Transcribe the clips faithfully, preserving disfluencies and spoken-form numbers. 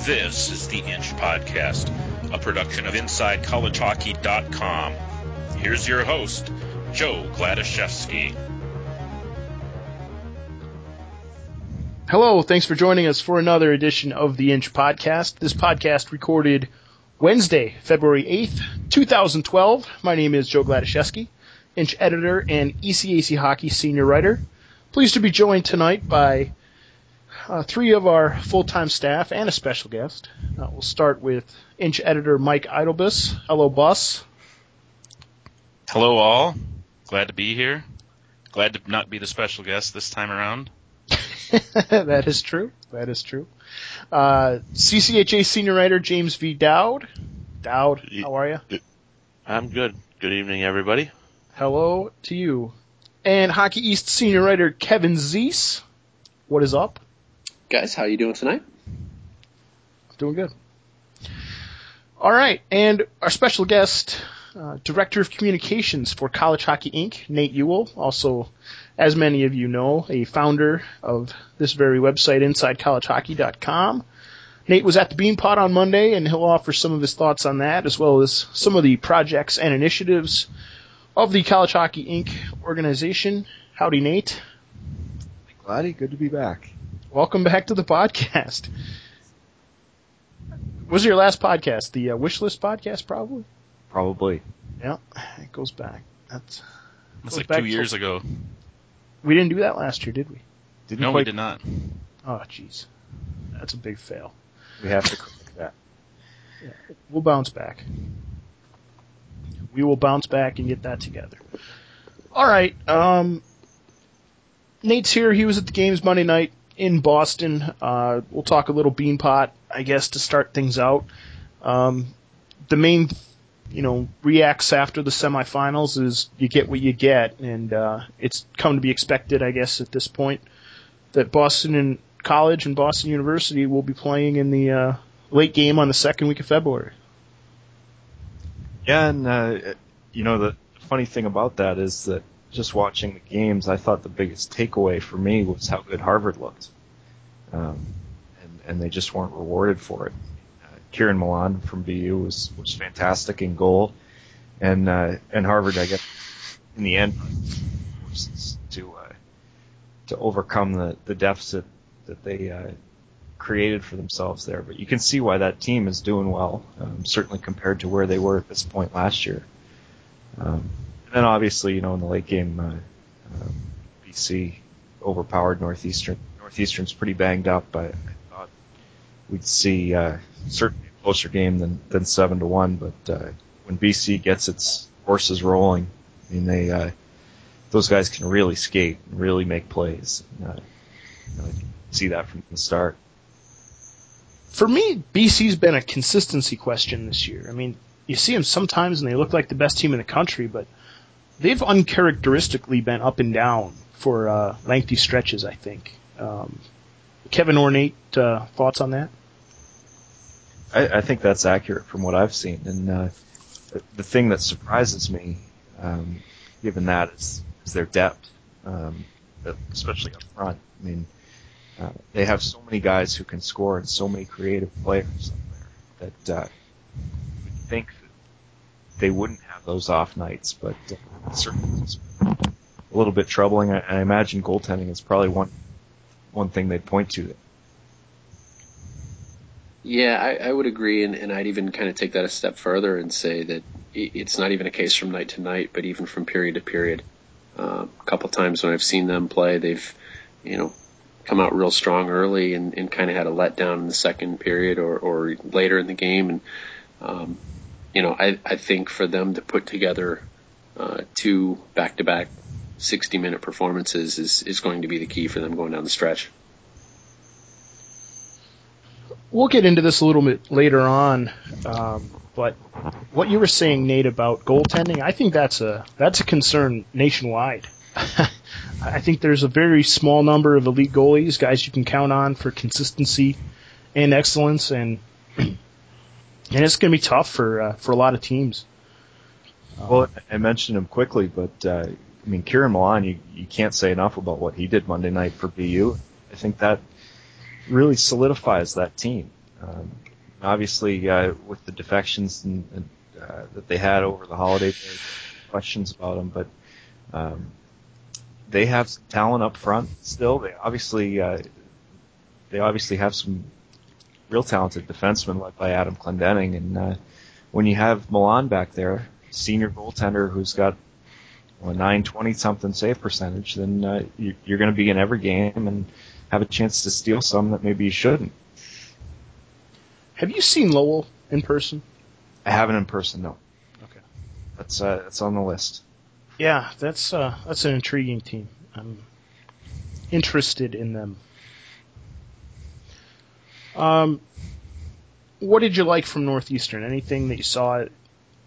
This is the Inch Podcast, a production of Inside College Hockey dot com. Here's your host, Joe Gladaszewski. Hello, thanks for joining us for another edition of the Inch Podcast. This podcast recorded Wednesday, February eighth, twenty twelve. My name is Joe Gladaszewski, Inch editor and E C A C Hockey senior writer. Pleased to be joined tonight by uh, three of our full-time staff and a special guest. Uh, we'll start with Inch editor Mike Idelbus. Hello, Bus. Hello, all. Glad to be here. Glad to not be the special guest this time around. That is true. That is true. Uh, C C H A senior writer James V. Dowd. Dowd, how are you? I'm good. Good evening, everybody. Hello to you. And Hockey East senior writer Kevin Zeese. What is up? Guys, how you doing tonight? Doing good. All right, and our special guest, uh, Director of Communications for College Hockey Incorporated, Nate Ewell, also, as many of you know, a founder of this very website, Inside College Hockey dot com. Nate was at the Beanpot on Monday, and he'll offer some of his thoughts on that, as well as some of the projects and initiatives of the College Hockey Incorporated organization. Howdy, Nate. Gladdy, good to be back. Welcome back to the podcast. Was it your last podcast? The uh, Wishlist podcast, probably? Probably. Yeah, it goes back. That's That's like two years ago. We didn't do that last year, did we? Didn't no, quite... we did not. Oh, jeez. That's a big fail. We have to correct that. Yeah, we'll bounce back. We will bounce back and get that together. All right. Um, Nate's here. He was at the games Monday night in Boston. Uh, we'll talk a little Beanpot, I guess, to start things out. Um, the main, you know, reacts after the semifinals is you get what you get, and uh, it's come to be expected, I guess, at this point, that Boston and College and Boston University will be playing in the uh, late game on the second week of February. Yeah, and, uh, you know, the funny thing about that is that just watching the games, I thought the biggest takeaway for me was how good Harvard looked. Um, and, and they just weren't rewarded for it. Uh, Kieran Milan from B U was, was fantastic in goal. And, uh, and Harvard, I guess, in the end, forces to, uh, to overcome the, the deficit that they, uh, created for themselves there. But you can see why that team is doing well, um, certainly compared to where they were at this point last year. Um, and then obviously, you know, in the late game, uh, um, B C overpowered Northeastern. Northeastern's pretty banged up. I, I thought we'd see uh, certainly a closer game than, than seven to one. But uh, when B C gets its horses rolling, I mean, they uh, those guys can really skate and really make plays. Uh, you know, you can see that from the start. For me, B C's been a consistency question this year. I mean, you see them sometimes and they look like the best team in the country, but they've uncharacteristically been up and down for uh, lengthy stretches, I think. Um, Kevin or Nate, uh, thoughts on that? I, I think that's accurate from what I've seen. And uh, the, the thing that surprises me, um, given that, is, is their depth, um, especially up front. I mean, uh, they have so many guys who can score and so many creative players up there that uh, you would think that they wouldn't have those off nights, but uh, certainly it's a little bit troubling. I, I imagine goaltending is probably one one thing they'd point to. Yeah, I, I would agree, and, and I'd even kind of take that a step further and say that it's not even a case from night to night, but even from period to period. Uh, a couple times when I've seen them play, they've, you know, come out real strong early and, and kind of had a letdown in the second period or, or later in the game. And, um, you know, I, I think for them to put together uh, two back-to-back sixty-minute performances is, is going to be the key for them going down the stretch. We'll get into this a little bit later on, um, but what you were saying, Nate, about goaltending, I think that's a that's a concern nationwide. I think there's a very small number of elite goalies, guys you can count on for consistency and excellence, and and it's going to be tough for uh, for a lot of teams. Well, I mentioned him quickly, but uh, I mean, Kieran Milan, you, you can't say enough about what he did Monday night for B U. I think that really solidifies that team. Um, obviously, uh, with the defections and, and, uh, that they had over the holidays, there were questions about them, but um, they have some talent up front still. They obviously uh, they obviously have some real talented defensemen led by Adam Clendenning, and uh, when you have Milan back there, senior goaltender who's got well, a nine twenty something save percentage, then uh, you, you're going to be in every game and have a chance to steal some that maybe you shouldn't. Have you seen Lowell in person? I haven't in person, no. Okay. That's uh, that's on the list. Yeah, that's uh, that's an intriguing team. I'm interested in them. Um, what did you like from Northeastern? Anything that you saw? And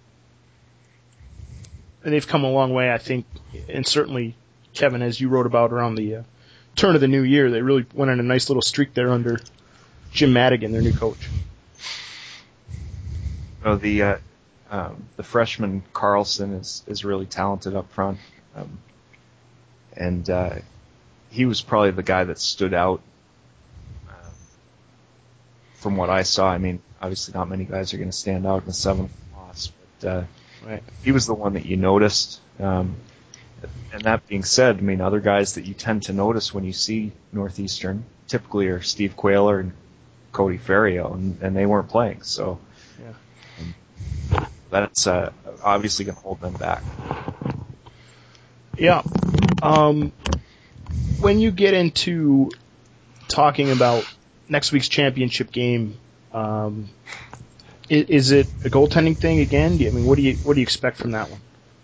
they've come a long way, I think, and certainly, Kevin, as you wrote about around the uh, turn of the new year, they really went on a nice little streak there under Jim Madigan, their new coach. You know, the uh, um, the freshman Carlson is, is really talented up front, um, and uh, he was probably the guy that stood out um, from what I saw. I mean, obviously not many guys are going to stand out in a seven loss, but uh, right. he was the one that you noticed. Um, and that being said, I mean, other guys that you tend to notice when you see Northeastern typically are Steve Quayler and Cody Ferrio, and, and they weren't playing, so. Yeah. That's uh, obviously going to hold them back. Yeah. Um, when you get into talking about next week's championship game, um, is, is it a goaltending thing again? Do you, I mean, what do you what do you expect from that one?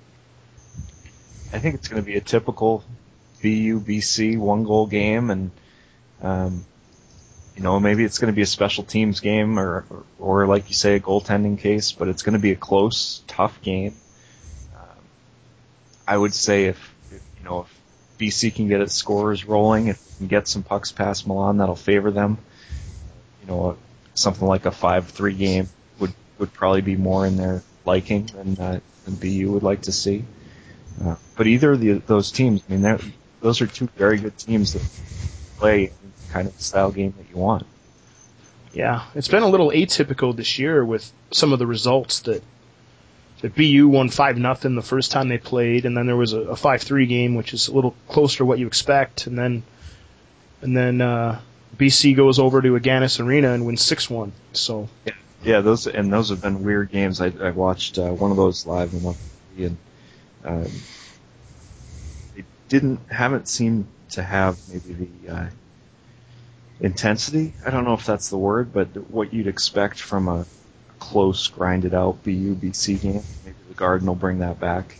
I think it's going to be a typical B U B C one goal game, and um, you know, maybe it's going to be a special teams game or, or, or like you say, a goaltending case, but it's going to be a close, tough game. Um, I would say if, if, you know, if B C can get its scorers rolling, if they can get some pucks past Milan, that'll favor them. You know, something like a five three game would, would probably be more in their liking than, uh, than B U would like to see. Uh, but either of the, those teams, I mean, those are two very good teams that play kind of style game that you want. Yeah, it's been a little atypical this year with some of the results that that B U won five nothing the first time they played, and then there was a, a five three game, which is a little closer to what you expect, and then and then uh, B C goes over to Agganis Arena and wins six one. So yeah, yeah, those and those have been weird games. I, I watched uh, one of those live in one and um, they didn't haven't seemed to have maybe the uh, intensity, I don't know if that's the word, but what you'd expect from a close, grinded out B U B C game. Maybe the Garden will bring that back.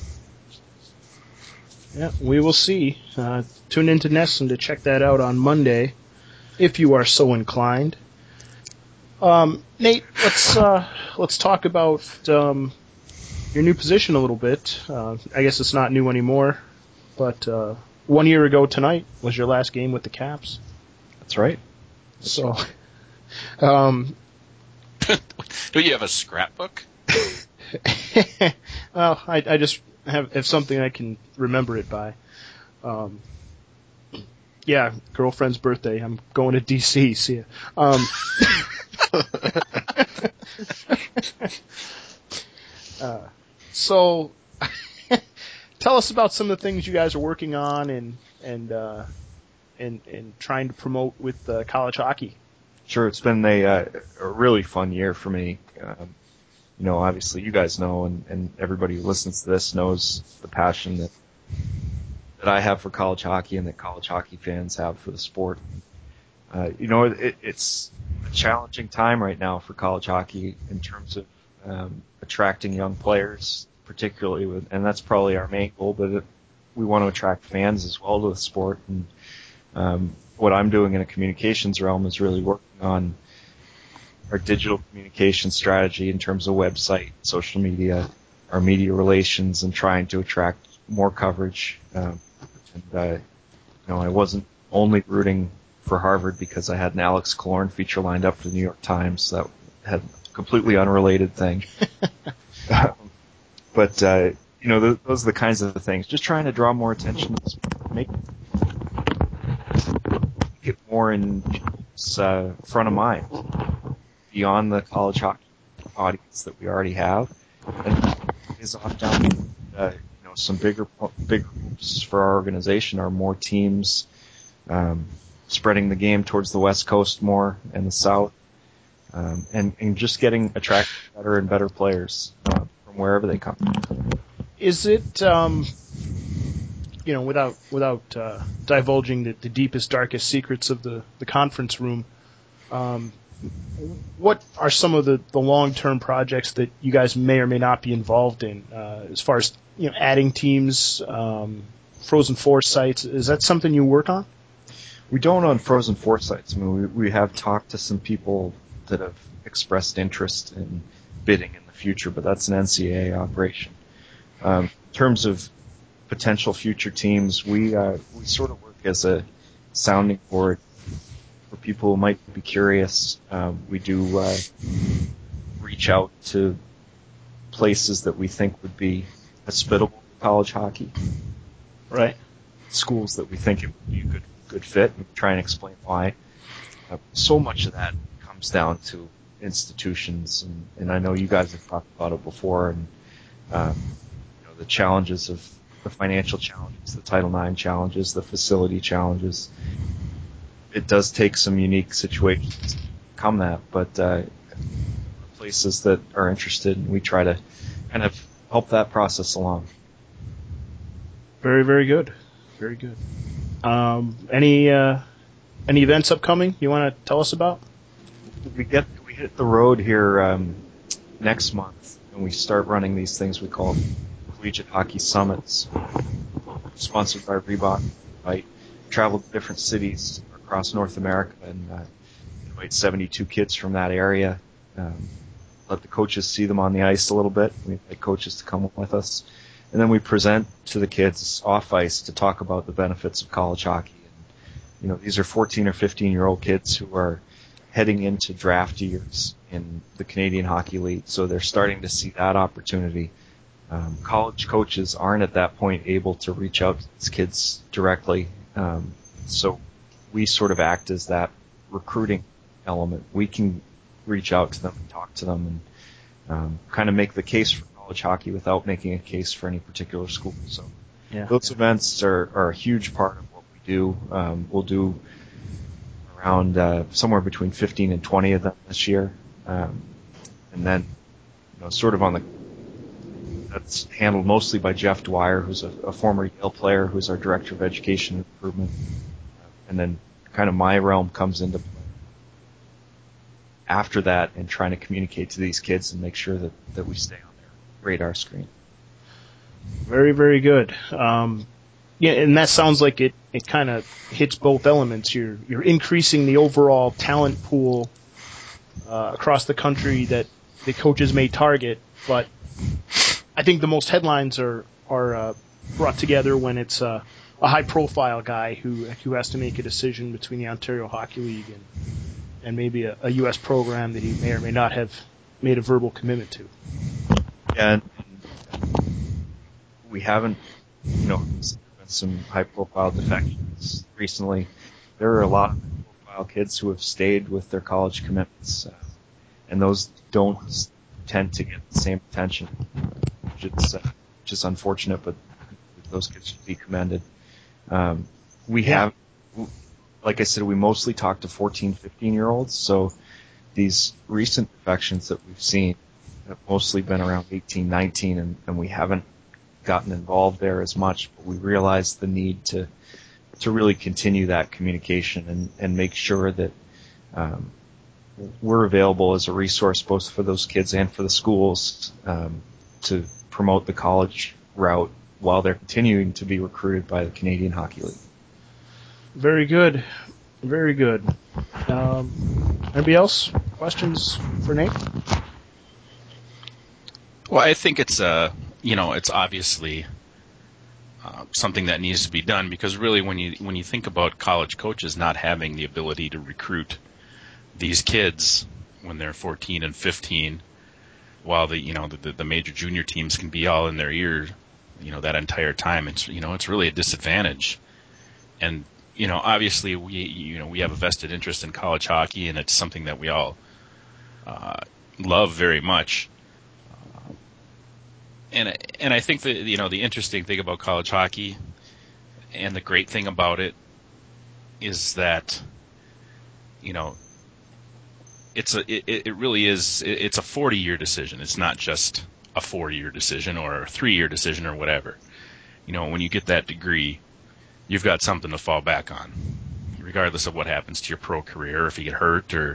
Yeah, we will see. Uh, tune into Nesson to check that out on Monday, if you are so inclined. Um, Nate, let's uh, let's talk about um, your new position a little bit. Uh, I guess it's not new anymore, but uh, one year ago tonight was your last game with the Caps. That's right. So, um, do you have a scrapbook? well, I, I just have, have something I can remember it by. Um, yeah, girlfriend's birthday. I'm going to D C. See ya. Um, uh, so, tell us about some of the things you guys are working on and and. Uh, And, and trying to promote with uh, college hockey. Sure, it's been a, uh, a really fun year for me. Um, you know, obviously you guys know, and, and everybody who listens to this knows the passion that that I have for college hockey and that college hockey fans have for the sport. Uh, you know, it, it's a challenging time right now for college hockey in terms of um, attracting young players, particularly with, and that's probably our main goal, but it, we want to attract fans as well to the sport. And Um, what I'm doing in a communications realm is really working on our digital communication strategy in terms of website, social media, our media relations, and trying to attract more coverage. Um, and uh, you know, I wasn't only rooting for Harvard because I had an Alex Killorn feature lined up for the New York Times that had a completely unrelated thing. um, but uh, you know, th- those are the kinds of things. Just trying to draw more attention, make get more in uh, front of mind. beyond the college hockey audience that we already have, and is on down uh, you know some bigger bigger hopes for our organization are more teams, um, spreading the game towards the West Coast more and the South, um, and and just getting attracting better and better players uh, from wherever they come. Is it um, you know without without uh, divulging the, the deepest darkest secrets of the the conference room? Um, what are some of the, the long-term projects that you guys may or may not be involved in, uh, as far as you know, adding teams, um, Frozen Four sites? Is that something you work on? We don't on Frozen Four sites. I mean, we, we have talked to some people that have expressed interest in bidding in the future, but that's an N C A A operation. Um, in terms of potential future teams, we uh, we sort of work as a sounding board for people who might be curious. Um, we do uh, reach out to places that we think would be hospitable to college hockey. Right. Schools that we think it would be a good good fit, and try and explain why. Uh, so much of that comes down to institutions, and, and I know you guys have talked about it before, and um, you know, the challenges of the financial challenges, the Title nine challenges, the facility challenges. It does take some unique situations to come that, but uh, places that are interested, and we try to kind of help that process along. Very, very good. Very good. Um, any uh, any events upcoming you want to tell us about? We get we hit the road here um, next month, and we start running these things we call collegiate hockey summits, sponsored by Reebok. Right, travel to different cities across North America and uh, invite seventy-two kids from that area. Um, let the coaches see them on the ice a little bit. We invite coaches to come with us. And then we present to the kids off ice to talk about the benefits of college hockey. And, you know, these are fourteen or fifteen year old kids who are heading into draft years in the Canadian Hockey League. So they're starting to see that opportunity. Um, college coaches aren't at that point able to reach out to these kids directly. Um, so we sort of act as that recruiting element. We can reach out to them and talk to them and um, kind of make the case for college hockey without making a case for any particular school. So yeah, those yeah. events are, are a huge part of what we do. Um, we'll do around uh, somewhere between fifteen and twenty of them this year. Um, and then, you know, sort of on the that's handled mostly by Jeff Dwyer, who's a, a former Yale player, who's our Director of Education and Improvement. And then kind of my realm comes into play after that and trying to communicate to these kids and make sure that, that we stay on their radar screen. Very, very good. Um, yeah, and that sounds like it, it kind of hits both elements. You're, you're increasing the overall talent pool uh, across the country that the coaches may target, but I think the most headlines are, are uh, brought together when it's uh, a high-profile guy who who has to make a decision between the Ontario Hockey League and and maybe a, a U S program that he may or may not have made a verbal commitment to. Yeah, and we haven't, you know, there's been some high-profile defections recently. There are a lot of high-profile kids who have stayed with their college commitments, uh, and those don't tend to get the same attention, which is, uh, which is unfortunate, but those kids should be commended. Um, we Yeah. have, like I said, we mostly talk to fourteen, fifteen-year-olds, so these recent defections that we've seen have mostly been around eighteen, nineteen, and, and we haven't gotten involved there as much, but we realize the need to to really continue that communication and, and make sure that um, we're available as a resource both for those kids and for the schools um, to promote the college route while they're continuing to be recruited by the Canadian Hockey League. Very good. Very good. Um, anybody else? Questions for Nate? Well, I think it's uh, you know, it's obviously uh, something that needs to be done because really, when you when you think about college coaches not having the ability to recruit these kids when they're fourteen and fifteen, while the you know the, the major junior teams can be all in their ear, you know, that entire time, it's you know it's really a disadvantage. And you know, obviously, we you know we have a vested interest in college hockey, and it's something that we all uh, love very much. Uh, and and I think that, you know, the interesting thing about college hockey and the great thing about it is that, you know, it's a it, it really is it's a forty-year decision. It's not just a four-year decision or a three-year decision or whatever. You know, when you get that degree, you've got something to fall back on, regardless of what happens to your pro career, if you get hurt or,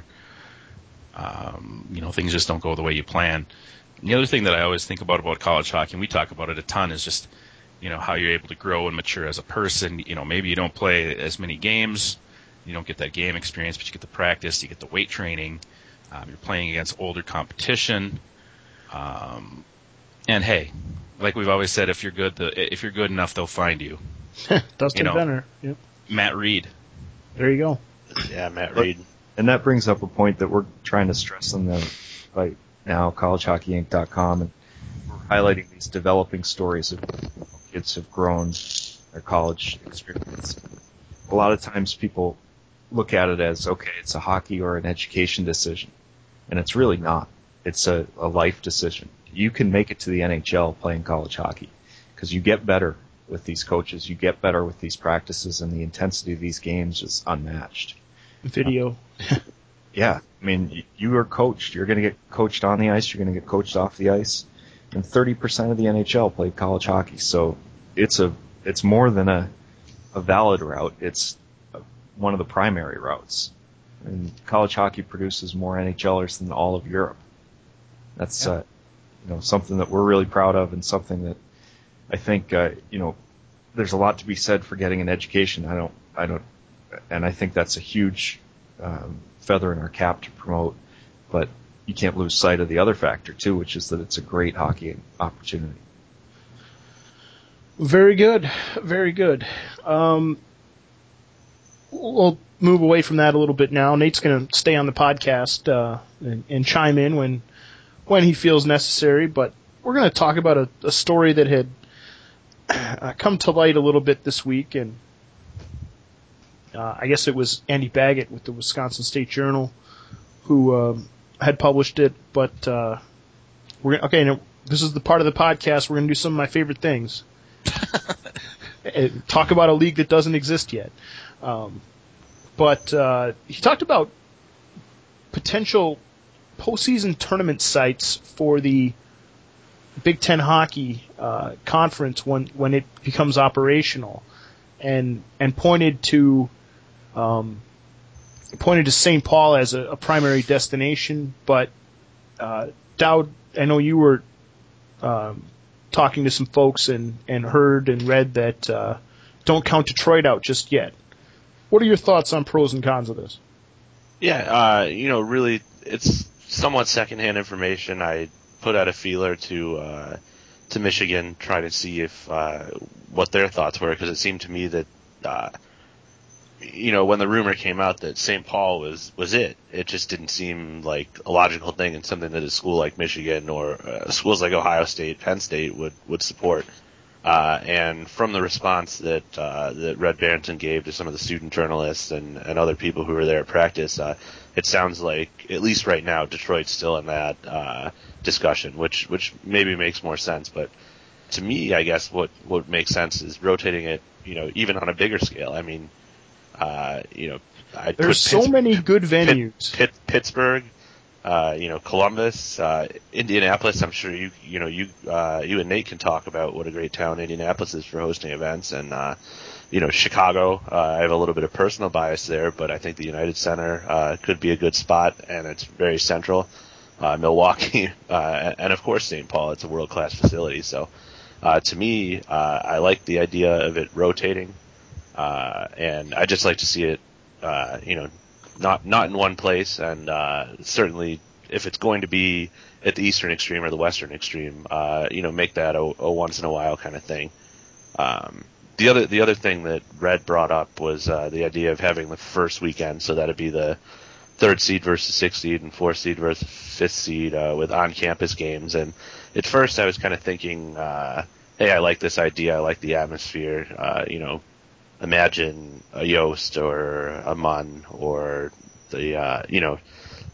um, you know, things just don't go the way you plan. And the other thing that I always think about about college hockey, and we talk about it a ton, is just, you know, how you're able to grow and mature as a person. You know, maybe you don't play as many games, you don't get that game experience, but you get the practice, you get the weight training, um, you're playing against older competition. Um, and hey, like we've always said, if you're good, the, if you're good enough, they'll find you. Dustin you know, Benner. Yep. Matt Reed. There you go. Yeah, Matt Reed. And that brings up a point that we're trying to stress on the right now, college hockey inc dot com, and we're highlighting these developing stories of how kids have grown their college experience. A lot of times people look at it as, okay, it's a hockey or an education decision, and it's really not. It's a, a life decision. You can make it to the N H L playing college hockey because you get better with these coaches, you get better with these practices, and the intensity of these games is unmatched. Video. Uh, yeah, I mean, you, you are coached. You're going to get coached on the ice. You're going to get coached off the ice. And thirty percent of the N H L played college hockey, so it's a it's more than a a valid route. It's a, one of the primary routes. And college hockey produces more NHLers than all of Europe. That's yeah. uh, you know something that we're really proud of, and something that I think uh, you know there's a lot to be said for getting an education. I don't I don't, and I think that's a huge um, feather in our cap to promote. But you can't lose sight of the other factor too, which is that it's a great hockey opportunity. Very good, very good. Um, we'll move away from that a little bit now. Nate's going to stay on the podcast uh, and, and chime in when when he feels necessary. But we're going to talk about a, a story that had uh, come to light a little bit this week, and uh, I guess it was Andy Baggett with the Wisconsin State Journal who uh, had published it. But uh, we're gonna, okay. Now, this is the part of the podcast we're going to do some of my favorite things. Talk about a league that doesn't exist yet. Um, but uh, he talked about potential postseason tournament sites for the Big Ten hockey uh, conference when when it becomes operational, and and pointed to um, pointed to Saint Paul as a, a primary destination. But uh, Dowd, I know you were um, talking to some folks and, and heard and read that uh, don't count Detroit out just yet. What are your thoughts on pros and cons of this? Yeah, uh, you know, really, it's somewhat secondhand information. I put out a feeler to uh, to Michigan, try to see if uh, what their thoughts were, because it seemed to me that, uh, you know, when the rumor came out that Saint Paul was, was it, it just didn't seem like a logical thing and something that a school like Michigan or uh, schools like Ohio State, Penn State would, would support. Uh, and from the response that uh, that Red Barrington gave to some of the student journalists and, and other people who were there at practice, uh, it sounds like, at least right now, Detroit's still in that uh, discussion, which which maybe makes more sense. But to me, I guess what, what makes sense is rotating it, you know, even on a bigger scale. I mean, uh, you know, I'd there's put so Pitts- many good venues. Pitt, Pitt, Pittsburgh. Uh, you know, Columbus, uh, Indianapolis. I'm sure you, you know, you, uh, you and Nate can talk about what a great town Indianapolis is for hosting events, and uh, you know, Chicago. Uh, I have a little bit of personal bias there, but I think the United Center uh, could be a good spot, and it's very central. Uh, Milwaukee, uh, and of course Saint Paul. It's a world-class facility. So, uh, to me, uh, I like the idea of it rotating, uh, and I just like to see it, uh, you know. Not not in one place, and uh, certainly if it's going to be at the eastern extreme or the western extreme, uh, you know, make that a, a once in a while kind of thing. Um, the other the other thing that Red brought up was uh, the idea of having the first weekend, so that'd be the third seed versus sixth seed and fourth seed versus fifth seed uh, with on-campus games. And at first, I was kind of thinking, uh, hey, I like this idea, I like the atmosphere, uh, you know. Imagine a Yost or a Munn or the, uh, you know,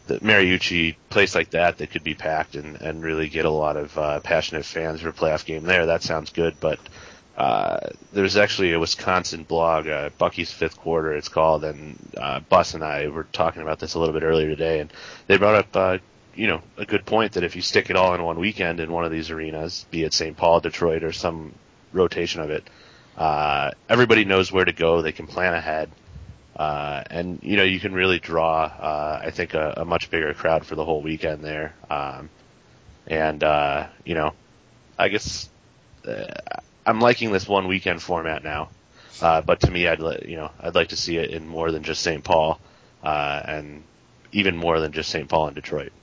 the Mariucci place like that that could be packed and, and really get a lot of uh, passionate fans for a playoff game there. That sounds good, but uh, there's actually a Wisconsin blog, uh, Bucky's Fifth Quarter, it's called, and uh, Bus and I were talking about this a little bit earlier today, and they brought up, uh, you know, a good point that if you stick it all in one weekend in one of these arenas, be it Saint Paul, Detroit, or some rotation of it, uh, everybody knows where to go. They can plan ahead. Uh, and, you know, you can really draw, uh, I think, a, a much bigger crowd for the whole weekend there. Um, and, uh, you know, I guess uh, I'm liking this one weekend format now. Uh, but to me, I'd, li- you know, I'd like to see it in more than just Saint Paul, uh, and even more than just Saint Paul and Detroit.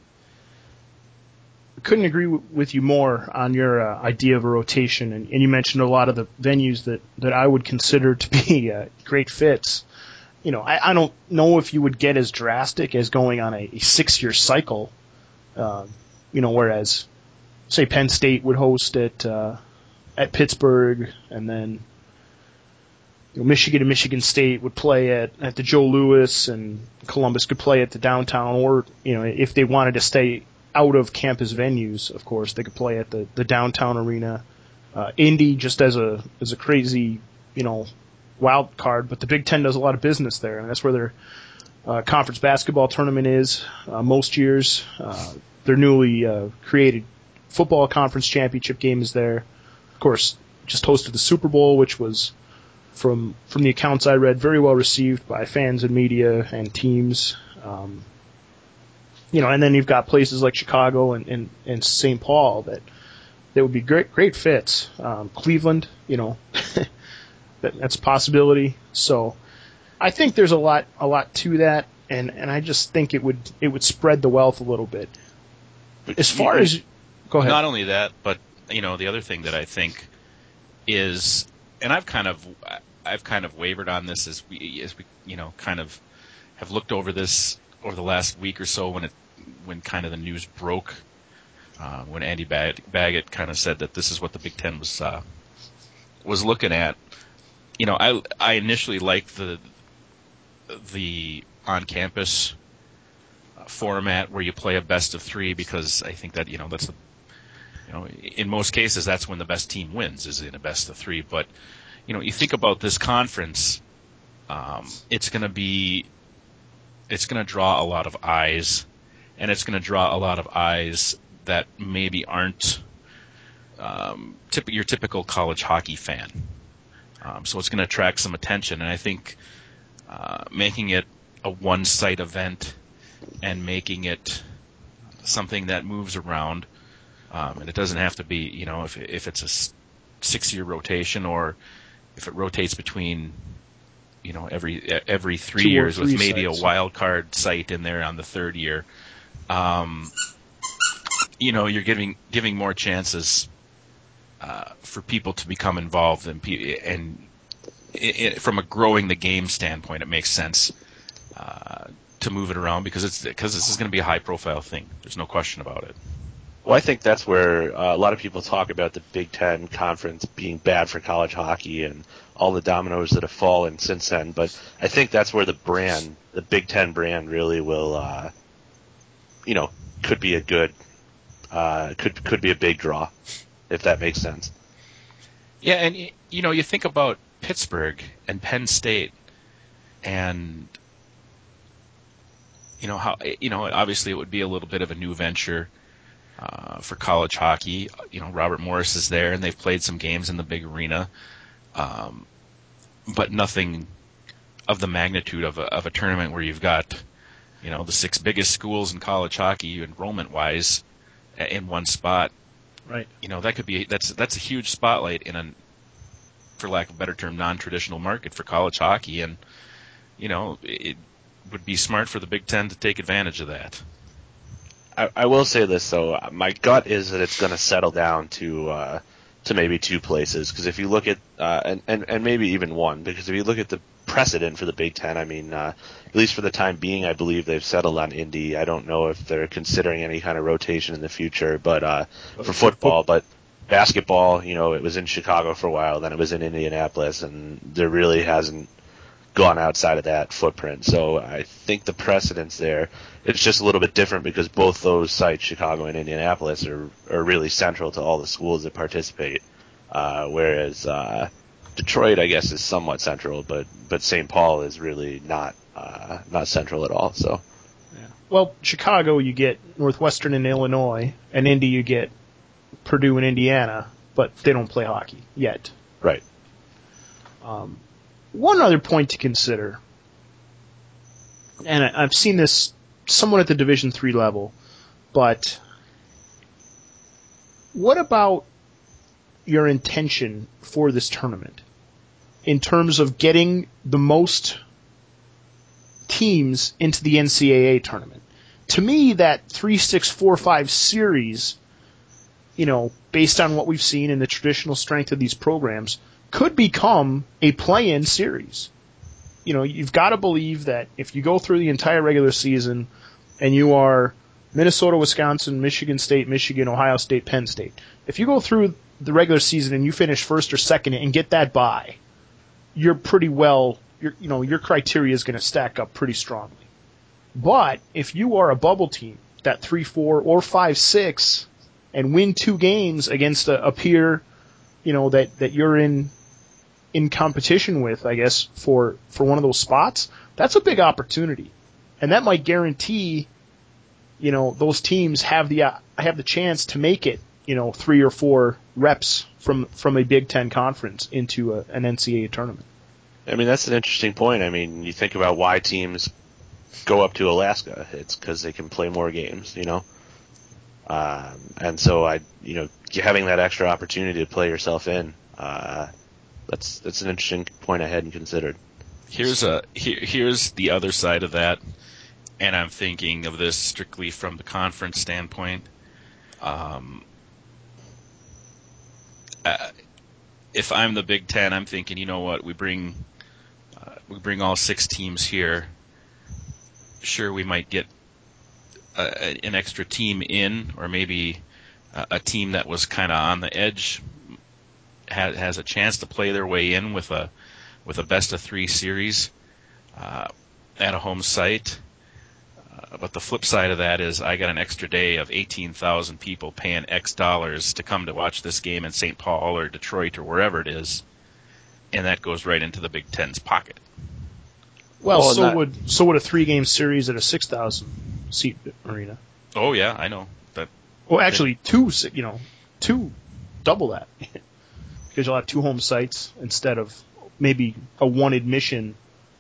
Couldn't agree w- with you more on your uh, idea of a rotation. And, and you mentioned a lot of the venues that, that I would consider to be uh, great fits. You know, I, I don't know if you would get as drastic as going on a, a six-year cycle. Uh, you know, whereas, say, Penn State would host at uh, at Pittsburgh, and then you know, Michigan and Michigan State would play at, at the Joe Louis, and Columbus could play at the downtown. Or, you know, if they wanted to stay out of campus venues, of course, they could play at the, the downtown arena. Uh, Indy, just as a as a crazy, you know, wild card, but the Big Ten does a lot of business there, and that's where their uh, conference basketball tournament is uh, most years. Uh, their newly uh, created football conference championship game is there. Of course, just hosted the Super Bowl, which was, from from the accounts I read, very well received by fans and media and teams. Um, you know, and then you've got places like Chicago and, and, and Saint Paul that that would be great great fits. Um, Cleveland, you know. That, that's a possibility. So I think there's a lot a lot to that, and, and I just think it would it would spread the wealth a little bit. As far you, as go ahead. Not only that, but you know, the other thing that I think is, and I've kind of I've kind of wavered on this as we as we you know kind of have looked over this over the last week or so when it when kind of the news broke, uh, when Andy Bag- Baggett kind of said that this is what the Big Ten was uh, was looking at. You know, I I initially liked the the on-campus format where you play a best of three because I think that you know that's the, you know in most cases that's when the best team wins is in a best of three. But you know, you think about this conference, um, it's going to be it's going to draw a lot of eyes, and it's going to draw a lot of eyes that maybe aren't um, tip, your typical college hockey fan. Um, so it's going to attract some attention, and I think uh, making it a one-site event and making it something that moves around, um, and it doesn't have to be, you know, if if it's a six-year rotation or if it rotates between, you know, every every three Two or years three with maybe sites. a wild card site in there on the third year, um, you know, you're giving giving more chances. Uh, for people to become involved and, and it, it, from a growing the game standpoint, it makes sense uh, to move it around because it's because this is going to be a high profile thing. There's no question about it. Well, I think that's where uh, a lot of people talk about the Big Ten conference being bad for college hockey and all the dominoes that have fallen since then. But I think that's where the brand, the Big Ten brand, really will, uh, you know, could be a good, uh, could could be a big draw. If that makes sense. Yeah, and you know, you think about Pittsburgh and Penn State, and you know how you know obviously it would be a little bit of a new venture uh, for college hockey. You know, Robert Morris is there, and they've played some games in the big arena, um, but nothing of the magnitude of a, of a tournament where you've got you know the six biggest schools in college hockey enrollment wise in one spot. Right. You know, that could be that's that's a huge spotlight in a, for lack of a better term, non-traditional market for college hockey, and you know, it would be smart for the Big Ten to take advantage of that. I, I will say this though, my gut is that it's going to settle down to uh, to maybe two places because if you look at uh, and, and and maybe even one because if you look at the precedent for the Big Ten, I mean, uh, at least for the time being, I believe they've settled on Indy. I don't know if they're considering any kind of rotation in the future, but uh, for football, but basketball, you know, it was in Chicago for a while, then it was in Indianapolis, and there really hasn't gone outside of that footprint. So I think the precedence there, it's just a little bit different because both those sites, Chicago and Indianapolis, are, are really central to all the schools that participate. Uh, whereas uh, Detroit, I guess, is somewhat central, but, but Saint Paul is really not uh, not central at all. So, yeah. Well, Chicago, you get Northwestern and Illinois, and Indy, you get Purdue and Indiana, but they don't play hockey yet. Right. Um, one other point to consider, and I, I've seen this somewhat at the Division three level, but what about your intention for this tournament in terms of getting the most teams into the N C double A tournament? To me, that three six four five series, you know, based on what we've seen in the traditional strength of these programs, could become a play-in series. You know, you've got to believe that if you go through the entire regular season and you are Minnesota, Wisconsin, Michigan State, Michigan, Ohio State, Penn State, if you go through the regular season and you finish first or second and get that bye, you're pretty well, you're, you know, your criteria is going to stack up pretty strongly. But if you are a bubble team, that three four or five six, and win two games against a, a peer, you know, that, that you're in in competition with, I guess, for, for one of those spots, that's a big opportunity. And that might guarantee, you know, those teams have the uh, have the chance to make it, you know, three or four reps from from a Big Ten conference into a, an N C double A tournament. I mean, that's an interesting point. I mean, you think about why teams go up to Alaska. It's because they can play more games, you know? Um, and so I, you know, having that extra opportunity to play yourself in, uh, that's that's an interesting point I hadn't considered. Here's a here, here's the other side of that, and I'm thinking of this strictly from the conference standpoint. Um, uh, if I'm the Big Ten, I'm thinking, you know what, we bring uh, we bring all six teams here. Sure, we might get a, an extra team in, or maybe a, a team that was kind of on the edge has, has a chance to play their way in with a with a best of three series uh, at a home site. Uh, but the flip side of that is I got an extra day of eighteen thousand people paying X dollars to come to watch this game in Saint Paul or Detroit or wherever it is, and that goes right into the Big Ten's pocket. Well, well so that, would so would a three-game series at a six thousand seat arena. Oh yeah, I know that. Well, actually, two, you know, two, double that, because you'll have two home sites instead of maybe a one admission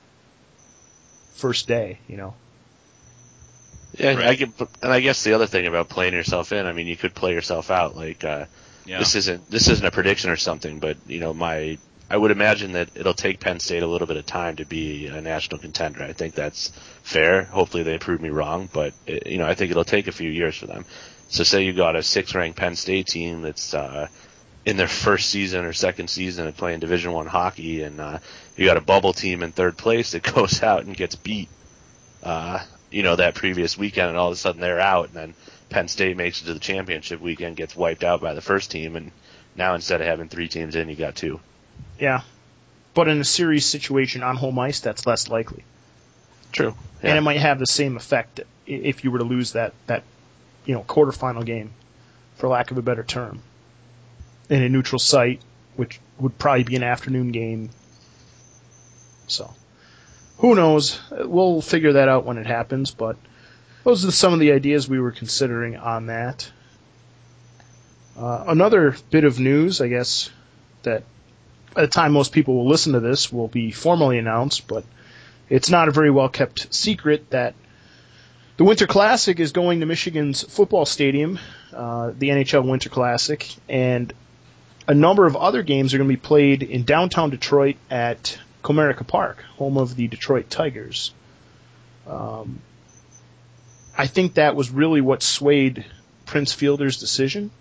first day. You know. Yeah, Right. I get, and I guess the other thing about playing yourself in, I mean, you could play yourself out. Like, uh, Yeah. this isn't this isn't a prediction or something, but you know, my I would imagine that it'll take Penn State a little bit of time to be a national contender. I think that's fair. Hopefully, they prove me wrong, but it, you know, I think it'll take a few years for them. So, say you got a six-ranked Penn State team that's uh, in their first season or second season of playing Division One hockey, and uh, you got a bubble team in third place that goes out and gets beat. Uh, you know, that previous weekend, and all of a sudden they're out, and then Penn State makes it to the championship weekend, gets wiped out by the first team, and now instead of having three teams in, you got two. Yeah, but in a series situation on home ice, that's less likely. True. Yeah. And it might have the same effect if you were to lose that, that you know, quarterfinal game, for lack of a better term, in a neutral site, which would probably be an afternoon game. So, who knows? We'll figure that out when it happens, but those are some of the ideas we were considering on that. Uh, another bit of news, I guess, that by the time most people will listen to this will be formally announced, but it's not a very well-kept secret that the Winter Classic is going to Michigan's football stadium, uh, the N H L Winter Classic, and a number of other games are going to be played in downtown Detroit at Comerica Park, home of the Detroit Tigers. Um, I think that was really what swayed Prince Fielder's decision.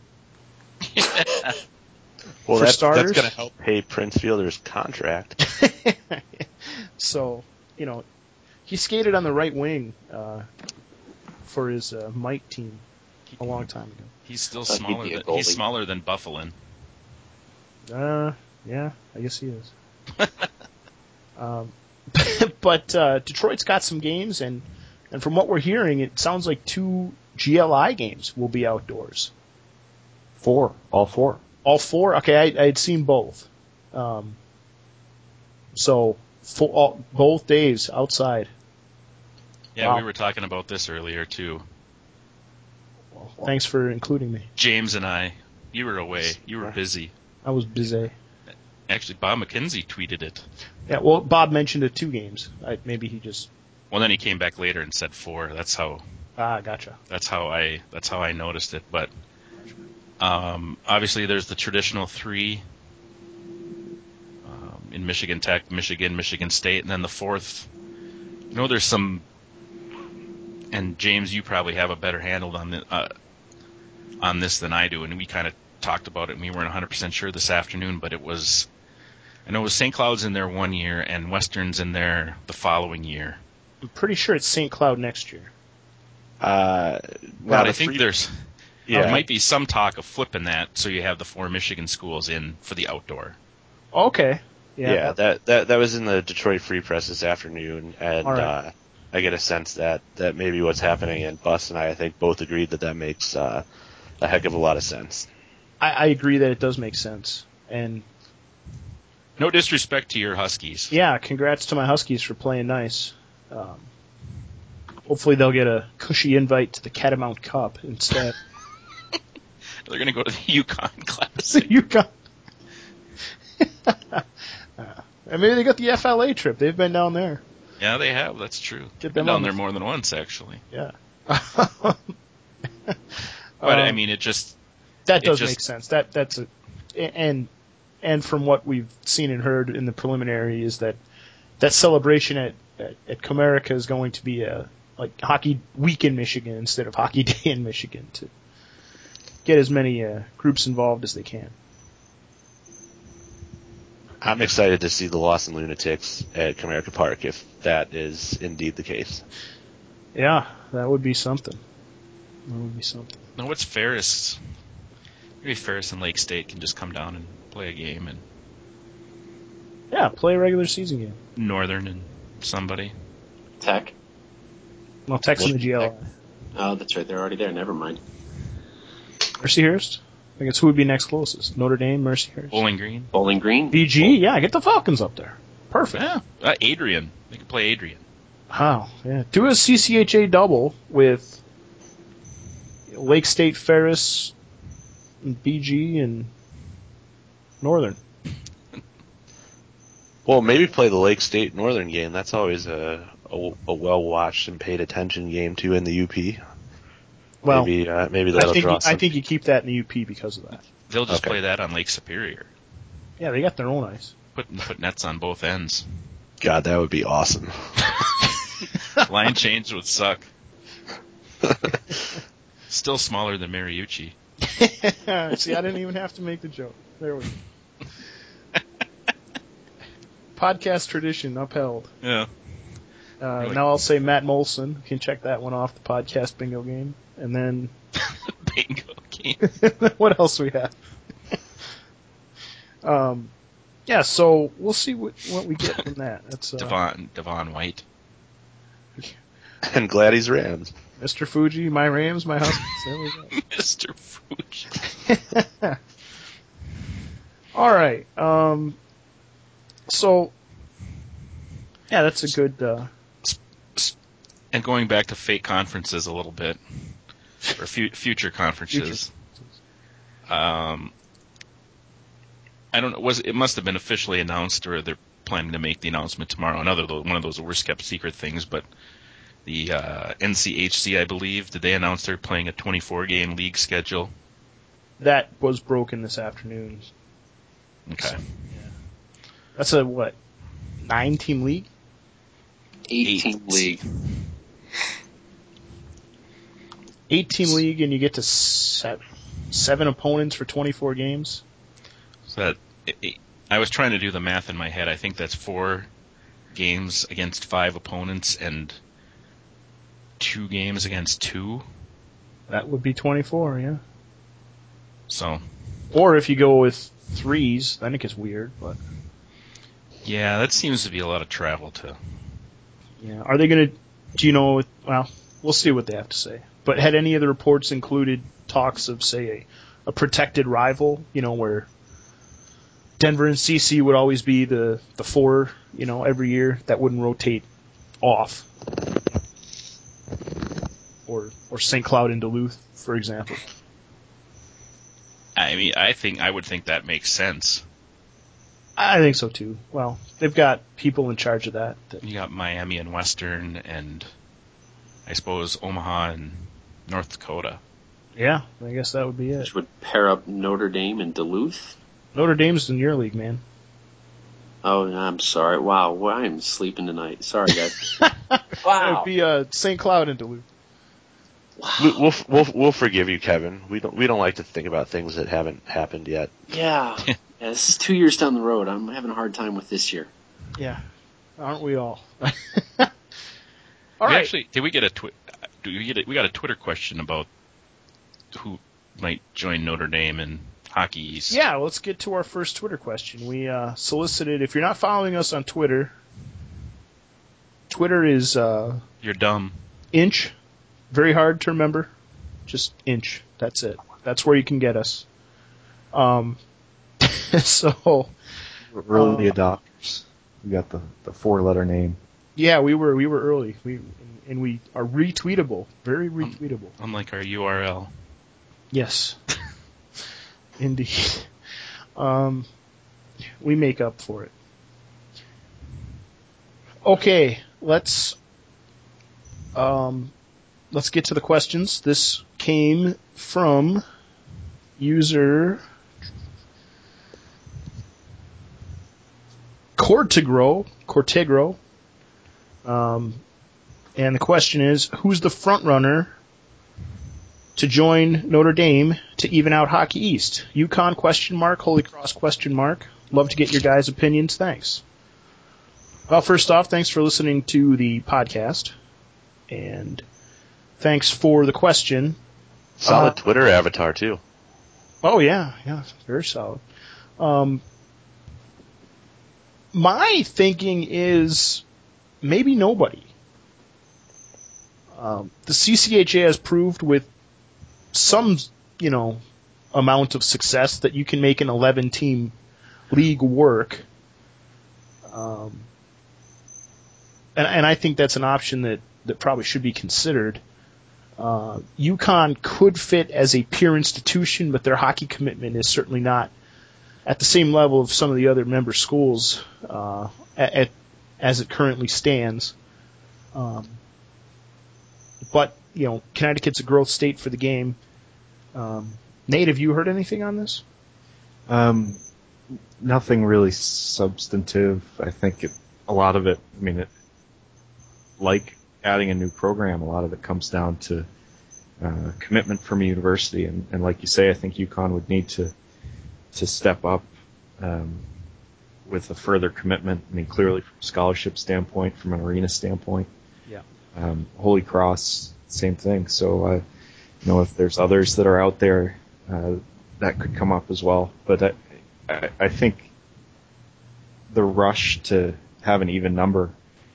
well, for that's, starters. that's going to help pay Prince Fielder's contract. So, you know, he skated on the right wing uh, for his uh, Mike team a long time ago. He's still Thought he'd smaller be a than goalie. he's smaller than Buffalin. Uh, yeah, I guess he is. um, but uh, Detroit's got some games, and, and from what we're hearing, it sounds like two G L I games will be outdoors. Four. All four. All four? Okay, I, I had seen both. Um, so, full, all, both days outside. Yeah, Wow. we were talking about this earlier, too. Well, thanks for including me. James and I, you were away. You were busy. I was busy. Actually, Bob McKenzie tweeted it. Yeah, well, Bob mentioned it two games. I, maybe he just... Well, then he came back later and said four. That's how... Ah, gotcha. That's how I. That's how I noticed it. But um, obviously, there's the traditional three um, in Michigan Tech, Michigan, Michigan State, and then the fourth. You know, there's some. And James, you probably have a better handle on the, uh, on this than I do, and we kind of talked about it. and We weren't one hundred percent sure this afternoon, but it was. I know it was Saint Cloud's in there one year and Western's in there the following year. I'm pretty sure it's Saint Cloud next year. Uh, Well, the I think three- there's yeah. there might be some talk of flipping that, so you have the four Michigan schools in for the outdoor. Okay. Yeah. Yeah, that, that that was in the Detroit Free Press this afternoon, and All right. uh, I get a sense that, that maybe what's happening, and Bus and I, I think, both agreed that that makes uh, a heck of a lot of sense. I, I agree that it does make sense. And, No disrespect to your Huskies. yeah, congrats to my Huskies for playing nice. Um, hopefully they'll get a cushy invite to the Catamount Cup instead. They're going to go to the Yukon Classic. You got... uh, and maybe they got the F L A trip. They've been down there. Yeah, they have. That's true. Get Been them on down there the- more than once, actually. Yeah. But I Um, mean, it just That it does just- make sense. That that's a and and from what we've seen and heard in the preliminary is that that celebration at at, at Comerica is going to be a like hockey week in Michigan instead of hockey day in Michigan to get as many uh, groups involved as they can. I'm excited to see the Lawson Lunatics at Comerica Park if that is indeed the case. Yeah, that would be something. That would be something. no. What's Ferris? Maybe Ferris and Lake State can just come down and play a game, and Yeah, play a regular season game. Northern and somebody. Tech. Well, Tech's in the G L I. Oh, that's right. They're already there. Never mind. Mercyhurst? I guess who would be next closest? Notre Dame, Mercyhurst? Bowling Green. Bowling Green. B G? Yeah, get the Falcons up there. Perfect. Yeah, uh, Adrian. They can play Adrian. Wow. Yeah. Do a C C H A double with Lake State, Ferris, and B G, and Northern. Well, maybe play the Lake State Northern game. That's always a, a, a well-watched and paid attention game, too, in the U P. Well, maybe uh, maybe I that'll think, draw you, some. I think you keep that in the U P because of that. They'll just Okay. play that on Lake Superior. Yeah, they got their own ice. Put put nets on both ends. God, that would be awesome. Line change would suck. Still smaller than Mariucci. See, I didn't even have to make the joke. There we go. Podcast tradition upheld. Yeah. Uh, Really? Now I'll say Matt Molson. You can check that one off the podcast bingo game. And then, Bingo game. what else we have? um, yeah, so we'll see what, what we get from that. That's uh, Devon Devon White. And glad he's Rams. Mister Fuji, my Rams, my Huskies. There we go. Mister Fuji. All right. Um, so, yeah, that's a good. Uh, And going back to fake conferences a little bit, or fu- future conferences. Um, I don't know. Was it must have been officially announced, or they're planning to make the announcement tomorrow. Another one of those worst kept secret things, but the uh, N C H C, I believe, did they announce they're playing a twenty-four game league schedule? that was broken this afternoon. Okay. That's a what? Nine team league. Eight-team Eight. league. Eight team league, and you get to seven, seven opponents for twenty-four games. So that it, it, I was trying to do the math in my head. I think that's four games against five opponents and two games against two. That would be twenty-four, yeah. So Or if you go with threes, then it gets weird. But yeah, that seems to be a lot of travel to Yeah. Are they going to? Do you know? Well, we'll see what they have to say. But had any of the reports included talks of, say, a, a protected rival? You know, where Denver and C C would always be the the four. You know, every year that wouldn't rotate off. Or or Saint Cloud and Duluth, for example. I mean, I think I would think that makes sense. I think so too. Well, they've got people in charge of that. that You got Miami and Western, and I suppose Omaha and North Dakota. Yeah, I guess that would be it. Which would pair up Notre Dame and Duluth. Notre Dame's in your league, man. Oh, I'm sorry. Wow, well, I'm sleeping tonight. Sorry, guys. It Wow. would be uh, Saint Cloud and Duluth. We, we'll we'll we'll forgive you, Kevin. We don't we don't like to think about things that haven't happened yet. Yeah. yeah. This is two years down the road. I'm having a hard time with this year. Yeah, aren't we all? all we right. Actually, did we get a twi- do we get a, we got a Twitter question about who might join Notre Dame in Hockey East? Yeah, let's get to our first Twitter question. We uh, solicited. If you're not following us on Twitter, Twitter is uh, You're dumb. Inch. Very hard to remember. Just Inch. That's it. That's where you can get us. Um, so We're early uh, adopters. We got the, the four letter name. yeah, we were we were early. We and we are retweetable. Very retweetable. Unlike our U R L. Yes. Indeed. Um, we make up for it. Okay, let's um, let's get to the questions. This came from user Cortegro, Cortegro. Um, and the question is, who's the front runner to join Notre Dame to even out Hockey East? UConn question mark, Holy Cross question mark. Love to get your guys' opinions. Thanks. Well, first off, thanks for listening to the podcast. And thanks for the question. Solid Uh, Twitter avatar too. Oh, yeah. Yeah, very solid. Um, my thinking is maybe nobody. Um, the C C H A has proved with some, you know, amount of success that you can make an eleven-team league work. Um, and, and I think that's an option that, that probably should be considered. Uh, UConn could fit as a peer institution, but their hockey commitment is certainly not at the same level of some of the other member schools uh, at, at, as it currently stands. Um, but, you know, Connecticut's a growth state for the game. Um, Nate, have you heard anything on this? Um, nothing really substantive. I think it, a lot of it, I mean, it, like adding a new program, a lot of it comes down to uh, commitment from a university. And, and like you say, I think UConn would need to to step up um, with a further commitment. I mean, clearly from a scholarship standpoint, from an arena standpoint. Yeah. Um, Holy Cross, same thing. So, uh, you know, if there's others that are out there, uh, that could come up as well. But I, I, I think the rush to have an even number,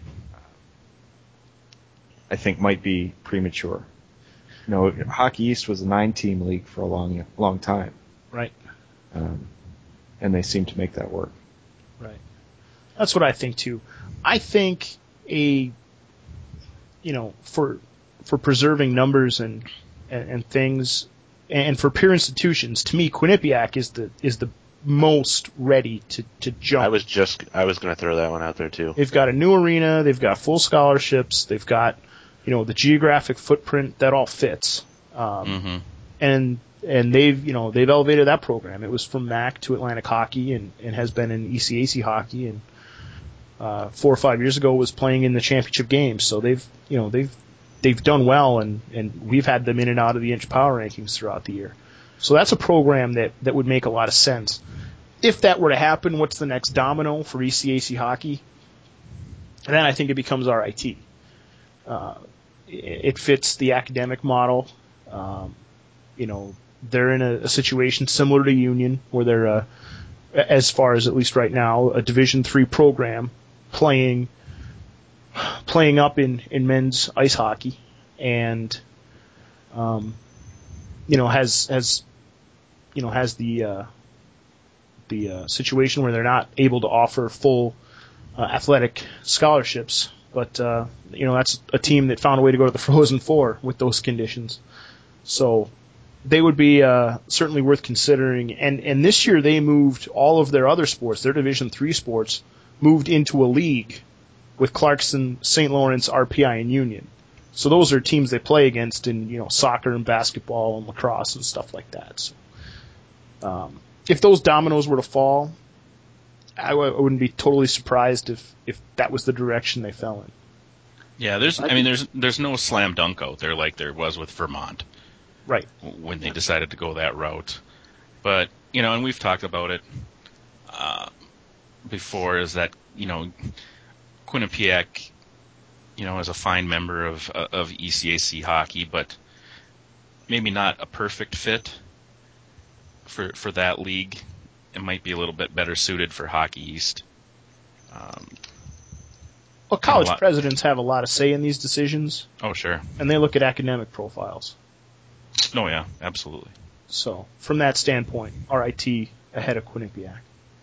I think, might be premature. You know, Hockey East was a nine-team league for a long, long time. Right. Um, and they seem to make that work. Right. That's what I think too. I think a, you know, for for preserving numbers and and, and things, and for peer institutions, to me, Quinnipiac is the is the most ready to, to jump. I was just I was going to throw that one out there too. They've got a new arena. They've got full scholarships. They've got, you know, the geographic footprint that all fits. Um, Mm-hmm. And and they've you know they've elevated that program. It was from M A C to Atlantic Hockey and, and has been in E C A C hockey, and uh, four or five years ago was playing in the championship games. So they've you know they've they've done well, and, and we've had them in and out of the Inch Power rankings throughout the year. So that's a program that, that would make a lot of sense. If that were to happen, what's the next domino for E C A C hockey? And then I think it becomes R I T. Uh, it fits the academic model. Um, you know, they're in a, a situation similar to Union, where they're, uh, as far as at least right now, a Division three program playing playing up in, in men's ice hockey, and um, you know has has you know has the uh, the uh, situation where they're not able to offer full uh, athletic scholarships. But uh, you know that's a team that found a way to go to the Frozen Four with those conditions. So they would be uh, certainly worth considering. And and this year they moved all of their other sports, their Division Three sports, moved into a league with Clarkson, Saint Lawrence, R P I, and Union. So those are teams they play against in you know soccer and basketball and lacrosse and stuff like that. So, um, if those dominoes were to fall, I, w- I wouldn't be totally surprised if, if that was the direction they fell in. Yeah, there's. I mean, there's there's no slam dunk out there like there was with Vermont, right? When they decided to go that route. But you know, and we've talked about it uh, before. Is that you know, Quinnipiac, you know, is a fine member of of E C A C hockey, but maybe not a perfect fit for for that league. It might be a little bit better suited for Hockey East. Um, well, college presidents have a lot of say in these decisions. Oh, sure. And they look at academic profiles. Oh, yeah, absolutely. So, from that standpoint, R I T ahead of Quinnipiac.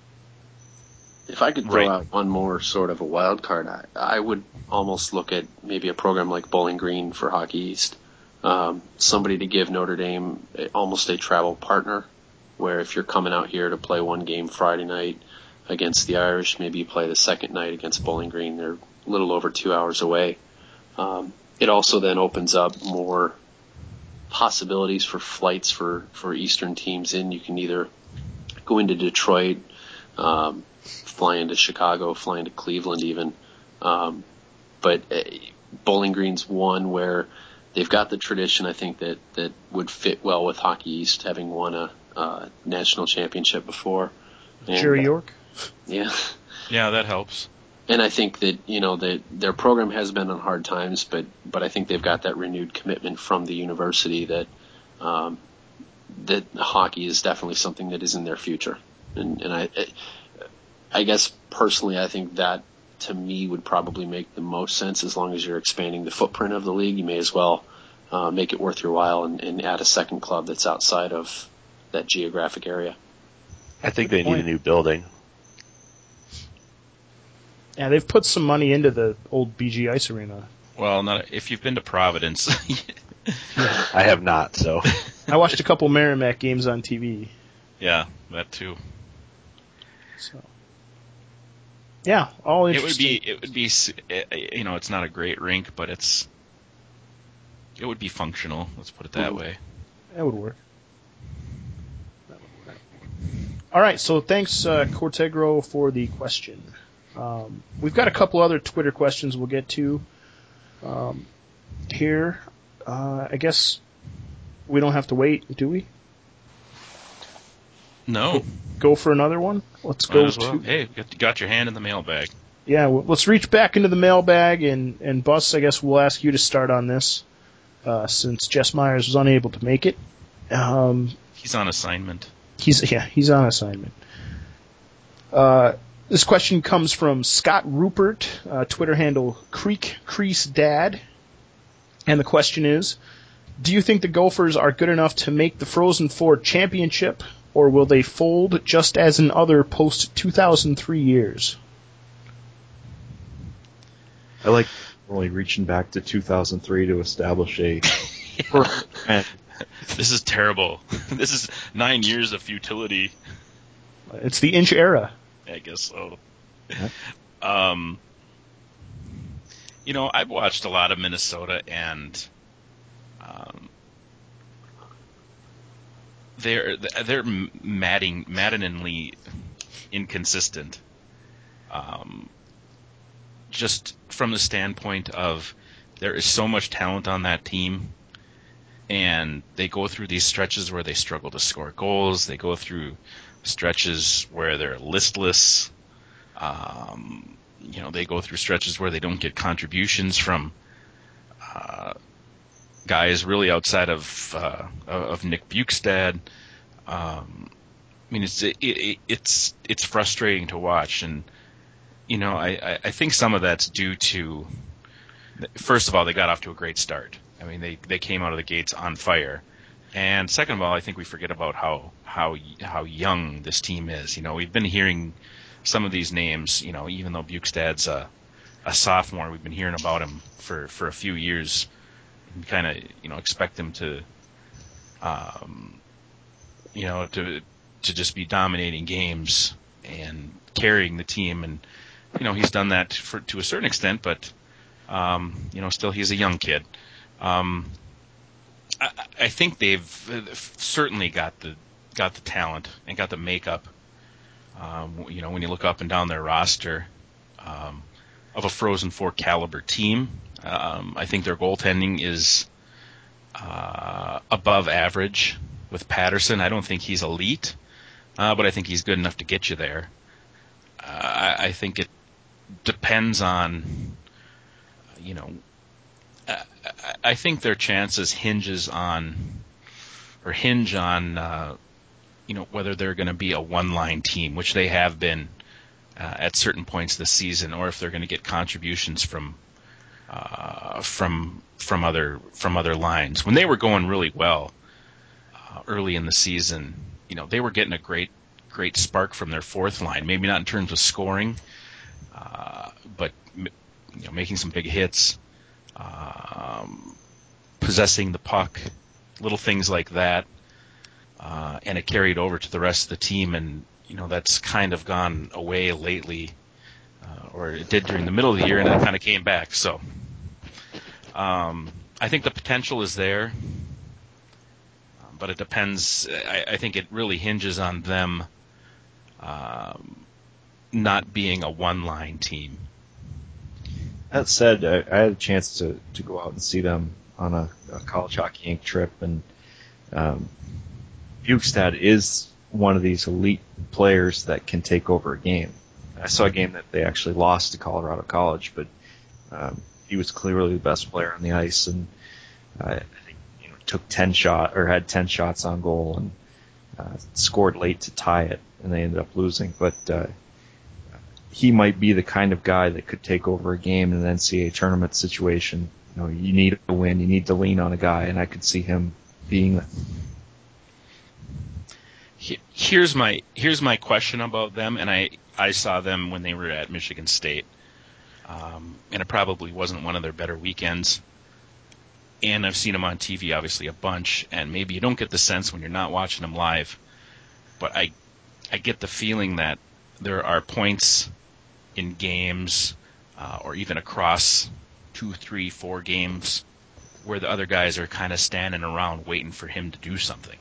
If I could throw right. out one more sort of a wild card, I, I would almost look at maybe a program like Bowling Green for Hockey East. Um, somebody to give Notre Dame almost a travel partner, where if you're coming out here to play one game Friday night against the Irish, maybe you play the second night against Bowling Green. They're a little over two hours away. Um, it also then opens up more possibilities for flights for, for Eastern teams in. You can either go into Detroit, um, fly into Chicago, fly into Cleveland even. Um, but uh, Bowling Green's one where they've got the tradition, I think, that, that would fit well with Hockey East, having won a uh, national championship before. And, Jerry York? Yeah. Yeah, that helps. And I think that, you know, that their program has been on hard times, but, but I think they've got that renewed commitment from the university that um, that hockey is definitely something that is in their future. And, and I, I guess personally, I think that to me would probably make the most sense. As long as you're expanding the footprint of the league, you may as well uh, make it worth your while and, and add a second club that's outside of that geographic area. I think they need a new building. Yeah, they've put some money into the old B G Ice Arena. Well, not if you've been to Providence. I have not, so. I watched a couple Merrimack games on T V. Yeah, that too. So. Yeah, all interesting. It would be, it would be, you know, it's not a great rink, but it's, it would be functional. Let's put it that way. That would work. That would work. All right, so thanks, uh, Cortegro, for the question. Um, we've got a couple other Twitter questions we'll get to um, here. Uh, I guess we don't have to wait, do we? No. Go, go for another one? Let's Might go as well. to... Hey, you got your hand in the mailbag. Yeah, well, let's reach back into the mailbag, and, and Bus, I guess we'll ask you to start on this, uh, since Jess Myers was unable to make it. Um, he's on assignment. He's Yeah, he's on assignment. Uh... This question comes from Scott Rupert, uh, Twitter handle Creek Crease Dad. And the question is, do you think the Gophers are good enough to make the Frozen Four championship, or will they fold just as in other post two thousand three years? I like only reaching back to two thousand three to establish a yeah. This is terrible. This is nine years of futility. It's the inch era. I guess so. Um, you know, I've watched a lot of Minnesota, and um, they're they're madding, maddeningly inconsistent. Um, just from the standpoint of there is so much talent on that team, and they go through these stretches where they struggle to score goals. They go through stretches where they're listless. Um, you know, they go through stretches where they don't get contributions from uh, guys really outside of uh, of Nick Bukestad. Um, I mean, it's it, it, it's it's frustrating to watch, and you know, I, I think some of that's due to first of all, they got off to a great start. I mean, they, they came out of the gates on fire. And second of all, I think we forget about how, how, how young this team is. You know, we've been hearing some of these names, you know, even though Bukestad's a, a sophomore, we've been hearing about him for, for a few years. And kind of, you know, expect him to, um, you know, to, to just be dominating games and carrying the team. And, you know, he's done that for, to a certain extent, but, um, you know, still he's a young kid. Um, I, I think they've certainly got the, got the talent and got the makeup. Um, you know, when you look up and down their roster, um, of a Frozen Four caliber team, um, I think their goaltending is, uh, above average with Patterson. I don't think he's elite, uh, but I think he's good enough to get you there. Uh, I, I think it depends on, you know, I, I think their chances hinges on, or hinge on, uh, you know, whether they're going to be a one-line team, which they have been uh, at certain points this season, or if they're going to get contributions from uh, from from other from other lines. When they were going really well uh, early in the season, you know, they were getting a great great spark from their fourth line. Maybe not in terms of scoring, uh, but you know, making some big hits, um, possessing the puck, little things like that. Uh, and it carried over to the rest of the team, and you know that's kind of gone away lately, uh, or it did during the middle of the year, and it kind of came back. So, um, I think the potential is there, um, but it depends. I, I think it really hinges on them um, not being a one-line team. That said, I, I had a chance to, to go out and see them on a, a College Hockey Incorporated trip, and um, Bukestad is one of these elite players that can take over a game. I saw a game that they actually lost to Colorado College, but um, he was clearly the best player on the ice, and uh, I think you know took ten shot or had ten shots on goal and uh, scored late to tie it, and they ended up losing. But uh, he might be the kind of guy that could take over a game in an N C A A tournament situation. You know, you need to win, you need to lean on a guy, and I could see him being that. Here's my here's my question about them, and I, I saw them when they were at Michigan State, um, and it probably wasn't one of their better weekends. And I've seen them on T V, obviously, a bunch, and maybe you don't get the sense when you're not watching them live, but I I get the feeling that there are points in games, uh, or even across two, three, four games, where the other guys are kind of standing around waiting for him to do something.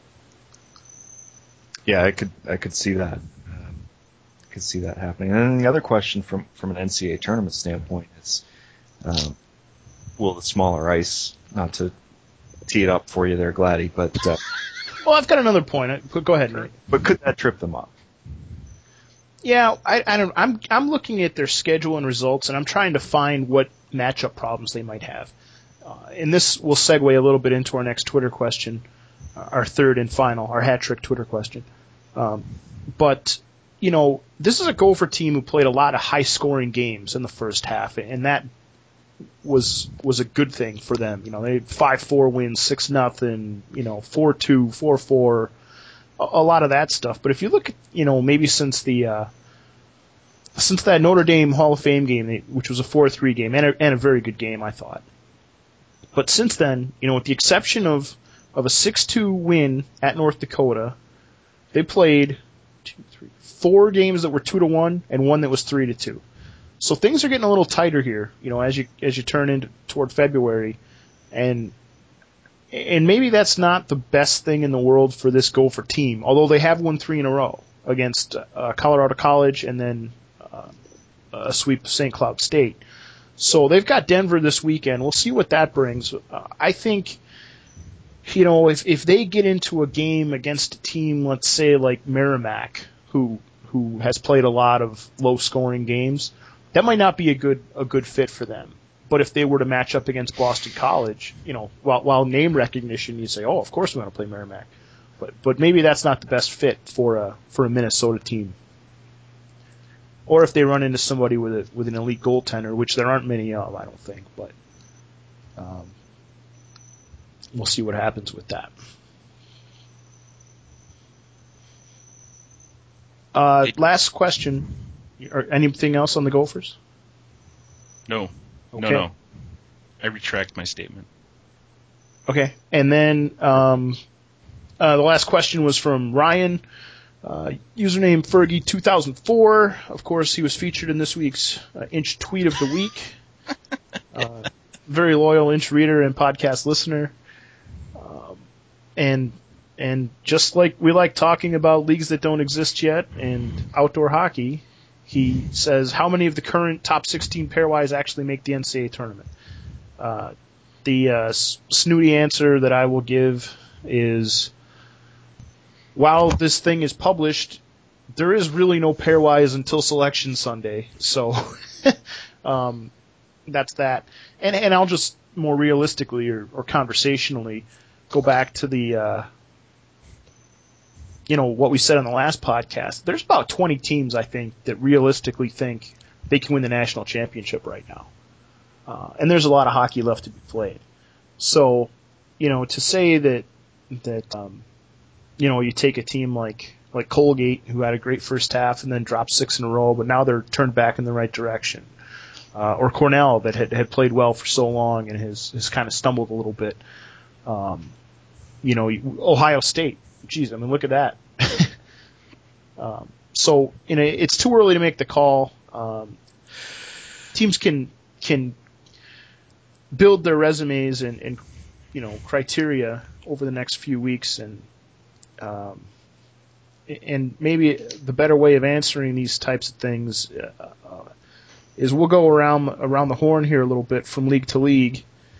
Yeah, I could I could see that. Um, I could see that happening. And then the other question from, from an N C A A tournament standpoint is, um, will the smaller ice, not to tee it up for you there, Gladdy, but uh, well, I've got another point. Go ahead, Nate. But could that trip them up? Yeah, I, I don't. I'm I'm looking at their schedule and results, and I'm trying to find what matchup problems they might have. Uh, and this will segue a little bit into our next Twitter question, our third and final, our hat trick Twitter question. Um, but, you know, this is a Gopher team who played a lot of high-scoring games in the first half, and that was was a good thing for them. You know, they had five four wins, six nothing, you know, four two, four four, a, a lot of that stuff. But if you look at, you know, maybe since the uh, since that Notre Dame Hall of Fame game, which was a four three game, and a, and a very good game, I thought. But since then, you know, with the exception of, of a six two win at North Dakota, they played two, three, four games that were two to one and one that was three to two. So things are getting a little tighter here, you know, as you as you turn into toward February, and and maybe that's not the best thing in the world for this Gopher team. Although they have won three in a row against uh, Colorado College and then uh, a sweep of Saint Cloud State. So they've got Denver this weekend. We'll see what that brings. Uh, I think. You know, if if they get into a game against a team, let's say like Merrimack, who who has played a lot of low scoring games, that might not be a good a good fit for them. But if they were to match up against Boston College, you know, while while name recognition, you say, oh, of course we want to play Merrimack. But but maybe that's not the best fit for a for a Minnesota team. or if they run into somebody with a, with an elite goaltender, which there aren't many of, I don't think. But um, we'll see what happens with that. Uh, last question. Or anything else on the Gophers? No. Okay. No, no. I retract my statement. Okay. And then um, uh, the last question was from Ryan. Uh, username Fergie two thousand four. Of course, he was featured in this week's uh, Inch Tweet of the Week. Uh, very loyal Inch reader and podcast listener. Um, and and just like we like talking about leagues that don't exist yet and outdoor hockey, he says, how many of the current top sixteen pairwise actually make the N C double A tournament? Uh, the uh, snooty answer that I will give is, while this thing is published, there is really no pairwise until Selection Sunday. So um, that's that. And and I'll just more realistically or, or conversationally go back to the uh, you know what we said on the last podcast. There's about twenty teams, I think, that realistically think they can win the national championship right now. Uh, and there's a lot of hockey left to be played. So, you know, to say that that um, you know, you take a team like like Colgate, who had a great first half and then dropped six in a row, but now they're turned back in the right direction. Uh, or Cornell, that had, had played well for so long and has, has kind of stumbled a little bit. Um, you know, Ohio State. Geez, I mean, look at that. um, so, you know, it's too early to make the call. Um, teams can can build their resumes and, and you know criteria over the next few weeks, and um, and maybe the better way of answering these types of things uh, is we'll go around around the horn here a little bit from league to league,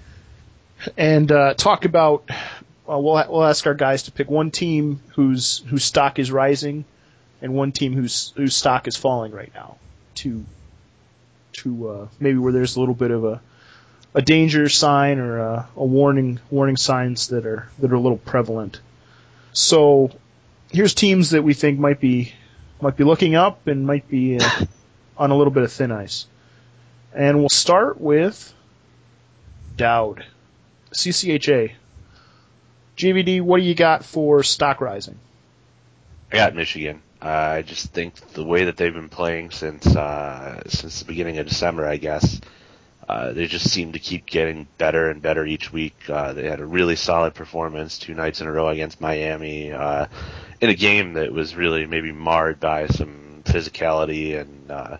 and uh, talk about. Uh, we'll we'll ask our guys to pick one team whose whose stock is rising, and one team whose whose stock is falling right now. To to uh, maybe where there's a little bit of a a danger sign or a, a warning warning signs that are that are a little prevalent. So here's teams that we think might be might be looking up and might be uh, on a little bit of thin ice. And we'll start with Dowd, C C H A. G V D, what do you got for stock rising? I got Michigan. Uh, I just think the way that they've been playing since uh, since the beginning of December, I guess, uh, they just seem to keep getting better and better each week. Uh, they had a really solid performance two nights in a row against Miami uh, in a game that was really maybe marred by some physicality and uh,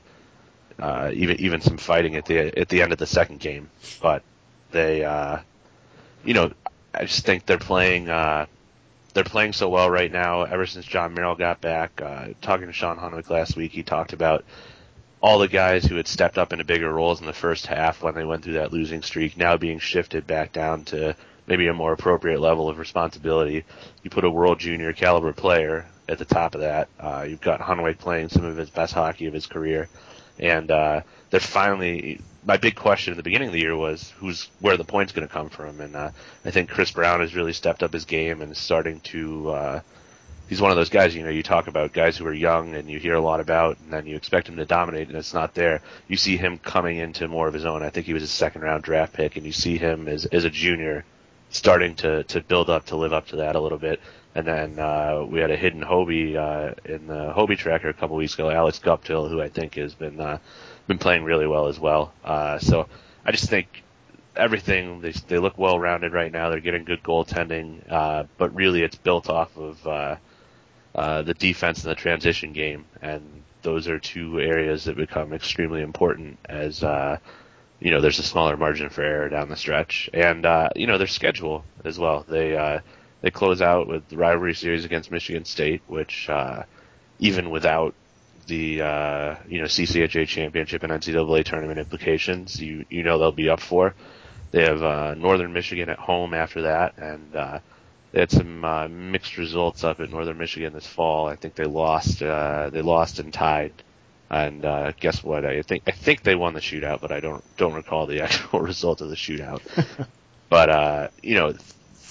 uh, even even some fighting at the at the end of the second game. But they, uh, you know, I just think they're playing. Uh, They're playing so well right now ever since John Merrill got back. Uh, talking to Sean Hunwick last week, he talked about all the guys who had stepped up into bigger roles in the first half when they went through that losing streak now being shifted back down to maybe a more appropriate level of responsibility. You put a World Junior caliber player at the top of that. Uh, you've got Hunwick playing some of his best hockey of his career. And uh, they're finally – my big question at the beginning of the year was who's where the point's going to come from. And uh, I think Chris Brown has really stepped up his game and is starting to uh, – he's one of those guys, you know, you talk about guys who are young and you hear a lot about and then you expect him to dominate and it's not there. You see him coming into more of his own. I think he was a second-round draft pick, and you see him as, as a junior starting to, to build up to live up to that a little bit. And then uh, we had a hidden Hobie uh, in the Hobie tracker a couple weeks ago, Alex Guptill, who I think has been uh, been playing really well as well. Uh, so I just think everything, they they look well-rounded right now. They're getting good goaltending, uh, but really it's built off of uh, uh, the defense and the transition game, and those are two areas that become extremely important as uh, you know there's a smaller margin for error down the stretch, and uh, you know their schedule as well. They uh, They close out with the rivalry series against Michigan State, which uh, even without the uh, you know C C H A championship and N C double A tournament implications, you you know they'll be up for. They have uh, Northern Michigan at home after that, and uh, they had some uh, mixed results up at Northern Michigan this fall. I think they lost uh, they lost and tied, and uh, guess what? I think I think they won the shootout, but I don't don't recall the actual result of the shootout. But uh, you know.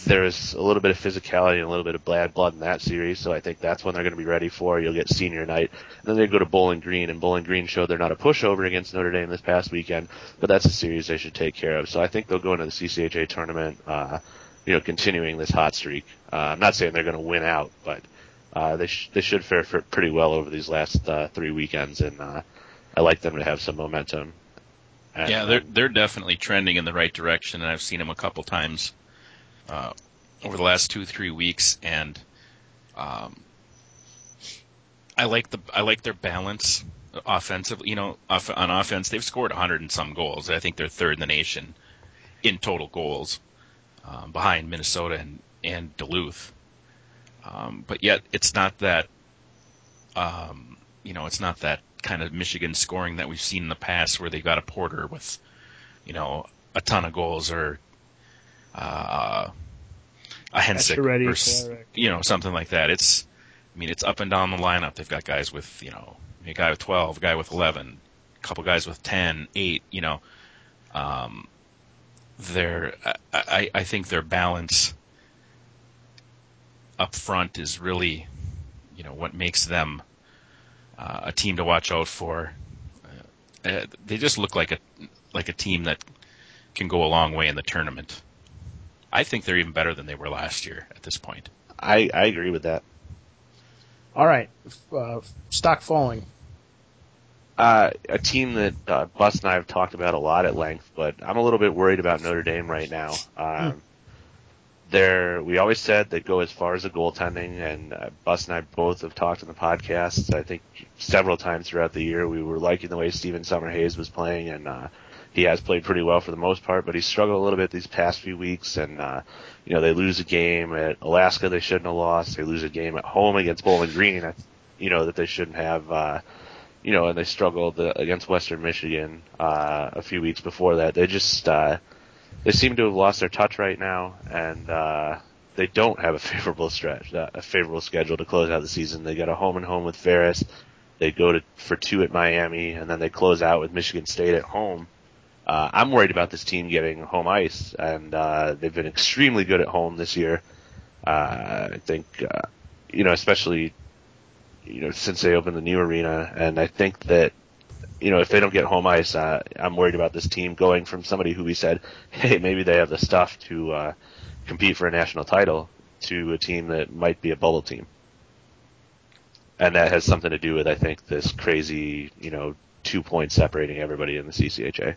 there's a little bit of physicality and a little bit of bad blood in that series, so I think that's when they're going to be ready for. You'll get senior night. And then they go to Bowling Green, and Bowling Green showed they're not a pushover against Notre Dame this past weekend, but that's a series they should take care of. So I think they'll go into the C C H A tournament, uh, you know, continuing this hot streak. Uh, I'm not saying they're going to win out, but uh, they, sh- they should fare for pretty well over these last uh, three weekends, and uh, I like them to have some momentum. And, yeah, they're they're definitely trending in the right direction, and I've seen them a couple times uh, over the last two three weeks, and um, I like the I like their balance offensively. You know, off, on offense, they've scored a hundred and some goals. I think they're third in the nation in total goals, um, behind Minnesota and and Duluth. Um, but yet, it's not that. Um, you know, it's not that kind of Michigan scoring that we've seen in the past where they got a Porter with, you know, a ton of goals, or uh, a Hensick or, you know, something like that. It's, I mean, it's up and down the lineup. They've got guys with, you know, a guy with twelve, a guy with eleven, a couple guys with ten, eight, you know. Um, they're, I, I think their balance up front is really, you know, what makes them Uh, a team to watch out for. Uh, uh, they just look like a like a team that can go a long way in the tournament. I think they're even better than they were last year at this point. I, I agree with that. All right, uh, stock falling. Uh, a team that uh, Bus and I have talked about a lot at length, but I'm a little bit worried about Notre Dame right now. Um, hmm. They're, we always said they go as far as the goaltending, and uh, Bus and I both have talked in the podcast, I think several times throughout the year. We were liking the way Steven Summerhays was playing, and uh, he has played pretty well for the most part, but he struggled a little bit these past few weeks, and uh, you know, they lose a game at Alaska they shouldn't have lost. They lose a game at home against Bowling Green, you know, that they shouldn't have, uh, you know, and they struggled uh, against Western Michigan uh, a few weeks before that. They just... Uh, They seem to have lost their touch right now, and uh, they don't have a favorable stretch, uh, a favorable schedule to close out the season. They got a home and home with Ferris. They go to for two at Miami, and then they close out with Michigan State at home. Uh, I'm worried about this team getting home ice, and uh, they've been extremely good at home this year. Uh, I think, uh, you know, especially, you know, since they opened the new arena, and I think that, you know, if they don't get home ice, uh, I'm worried about this team going from somebody who we said, hey, maybe they have the stuff to uh, compete for a national title, to a team that might be a bubble team. And that has something to do with, I think, this crazy, you know, two points separating everybody in the C C H A.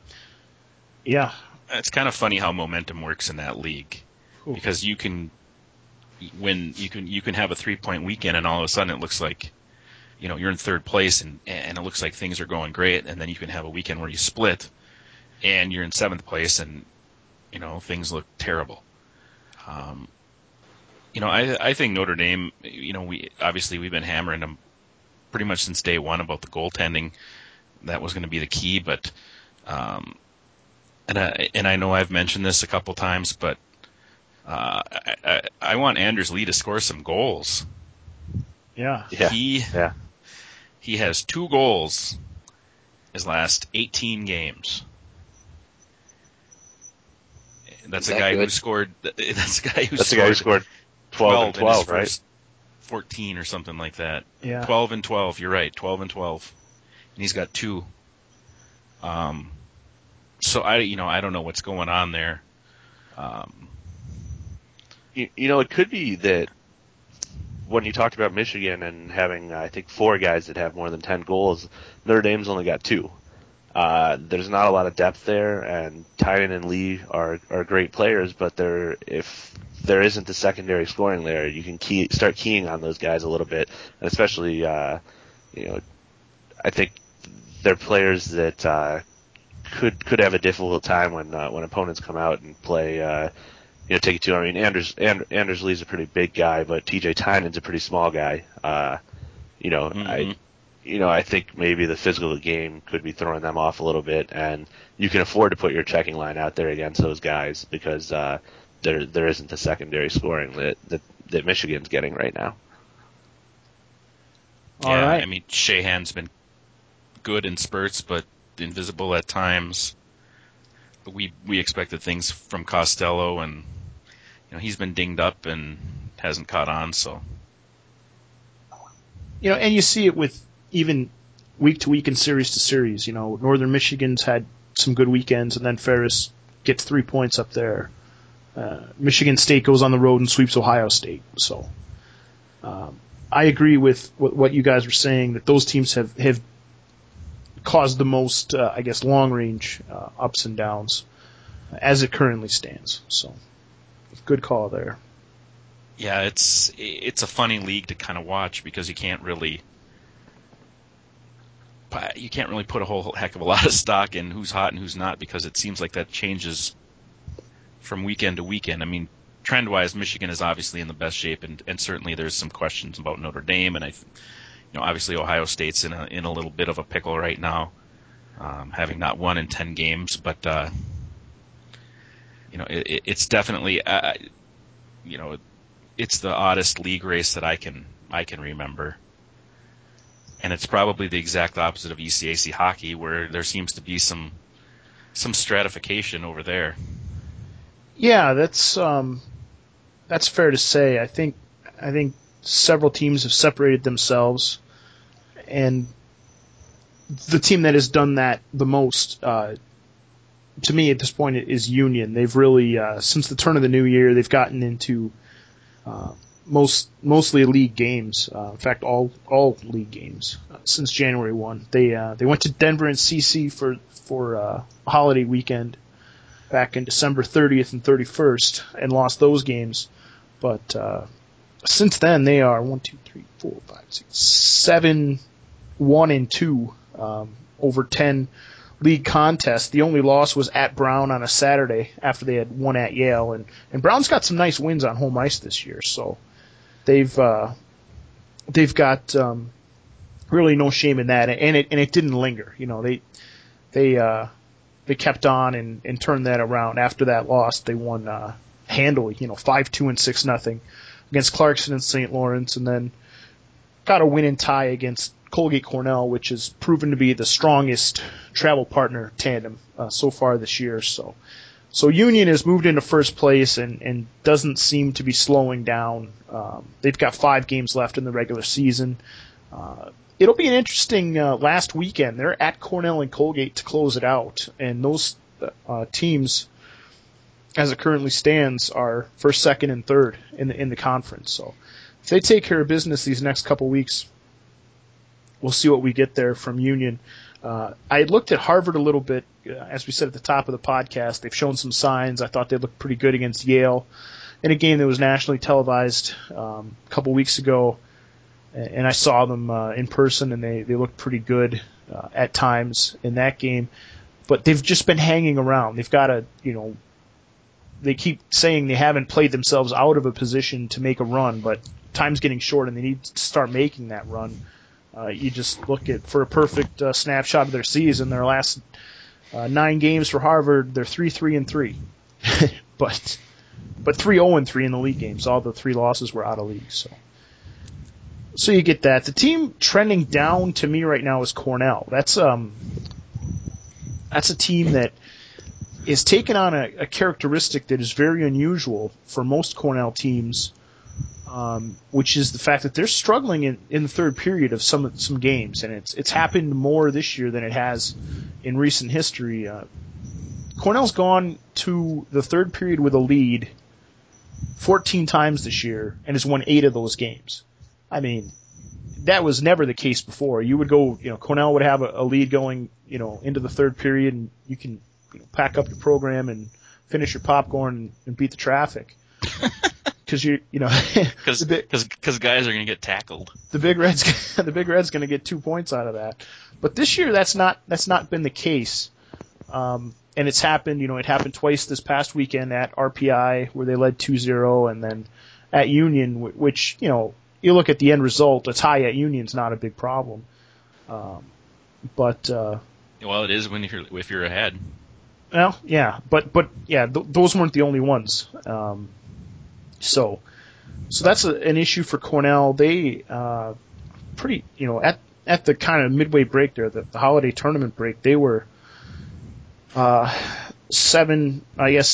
Yeah. It's kind of funny how momentum works in that league, Ooh. because you can, when you can, you can have a three point weekend, and all of a sudden it looks like, you know, you're in third place, and, and it looks like things are going great, and then you can have a weekend where you split, and you're in seventh place, and, you know, things look terrible. Um, you know, I I think Notre Dame, you know, we obviously we've been hammering them pretty much since day one about the goaltending. That was going to be the key, but, um, and I, and I know I've mentioned this a couple times, but uh, I, I, I want Anders Lee to score some goals. Yeah. Yeah. He, yeah. He has two goals his last eighteen games. That's Is a that guy good? who scored. That's a guy who That's the scored guy who scored twelve and twelve, in his right? first fourteen or something like that. Yeah. Twelve and twelve. You're right. Twelve and twelve. And he's got two. Um. So I, you know, I don't know what's going on there. Um. You, you know, it could be that when you talked about Michigan and having, I think, four guys that have more than ten goals, Notre Dame's only got two. Uh, there's not a lot of depth there, and Tynan and Lee are are great players, but they're, if there isn't the secondary scoring there, you can key, start keying on those guys a little bit, and especially, uh, you know, I think they're players that uh, could could have a difficult time when uh, when opponents come out and play. Uh, You know, take it to. I mean, Anders And, Anders Lee's a pretty big guy, but T J Tynan's a pretty small guy. Uh, you know, Mm-hmm. I, you know, I think maybe the physical game could be throwing them off a little bit, and you can afford to put your checking line out there against those guys because uh, there there isn't the secondary scoring that that, that Michigan's getting right now. All yeah, right. I mean, Shahan's been good in spurts, but invisible at times. We we expected things from Costello, and you know, he's been dinged up and hasn't caught on. So, you know, and you see it with even week to week and series to series. You know, Northern Michigan's had some good weekends, and then Ferris gets three points up there. Uh, Michigan State goes on the road and sweeps Ohio State. So, um, I agree with what, what you guys were saying, that those teams have, have caused the most, uh, I guess, long range uh, ups and downs as it currently stands. So, good call there. Yeah, it's it's a funny league to kind of watch because you can't really you can't really put a whole heck of a lot of stock in who's hot and who's not, because it seems like that changes from weekend to weekend. I mean, trend-wise, Michigan is obviously in the best shape, and, and certainly there's some questions about Notre Dame, and I, you know, obviously Ohio State's in a in a little bit of a pickle right now, um, having not won in ten games. But uh, you know, it, it's definitely, uh, you know, it's the oddest league race that I can I can remember, and it's probably the exact opposite of E C A C hockey, where there seems to be some some stratification over there. Yeah, that's um, that's fair to say. I think I think several teams have separated themselves, and the team that has done that the most, uh, to me at this point, is Union. They've really, uh, since the turn of the new year, they've gotten into uh, most mostly league games. Uh, in fact, all all league games uh, since January first. They uh, they went to Denver and C C for for uh, a holiday weekend back in December thirtieth and thirty-first, and lost those games. But uh, since then, they are one, two, three, four, five, six, seven, one and two um, over ten league contests. The only loss was at Brown on a Saturday after they had won at Yale, and and Brown's got some nice wins on home ice this year, so they've uh, they've got um, really no shame in that, and it and it didn't linger. You know, they they. Uh, They kept on and, and turned that around. After that loss, they won uh, handily, you know, five two and six nothing against Clarkson and Saint Lawrence, and then got a win and tie against Colgate Cornell, which has proven to be the strongest travel partner tandem uh, so far this year. So, so Union has moved into first place and, and doesn't seem to be slowing down. Um, they've got five games left in the regular season. Uh, It'll be an interesting uh, last weekend. They're at Cornell and Colgate to close it out, and those uh, teams, as it currently stands, are first, second, and third in the in the conference. So, if they take care of business these next couple weeks, we'll see what we get there from Union. Uh, I had looked at Harvard a little bit, uh, as we said at the top of the podcast. They've shown some signs. I thought they looked pretty good against Yale in a game that was nationally televised um, a couple weeks ago. And I saw them uh, in person, and they, they looked pretty good uh, at times in that game. But they've just been hanging around. They've got to, you know, they keep saying they haven't played themselves out of a position to make a run, but time's getting short, and they need to start making that run. Uh, you just look at, for a perfect uh, snapshot of their season, their last uh, nine games for Harvard, they're three, three, and three. but but three, oh, and three in the league games. All the three losses were out of league, so. So you get that. The team trending down to me right now is Cornell. That's um, that's a team that is taking on a, a characteristic that is very unusual for most Cornell teams, um, which is the fact that they're struggling in, in the third period of some some games, and it's it's happened more this year than it has in recent history. Uh, Cornell's gone to the third period with a lead fourteen times this year and has won eight of those games. I mean, that was never the case before. You would go, you know, Cornell would have a, a lead going, you know, into the third period, and you can, you know, pack up your program and finish your popcorn and, and beat the traffic. Because you, you know, because because guys are going to get tackled. The Big Red's the Big Red's going to get two points out of that. But this year, that's not that's not been the case. Um, and it's happened, you know, it happened twice this past weekend at R P I where they led two zero, and then at Union, which, you know. You look at the end result, a tie at Union's not a big problem. Um, but uh, well, it is when you're if you're ahead. Well, yeah, but but yeah, th- those weren't the only ones. Um, so so that's a, an issue for Cornell. They uh, pretty, you know, at at the kind of midway break there, the, the holiday tournament break, they were uh, seven, I guess,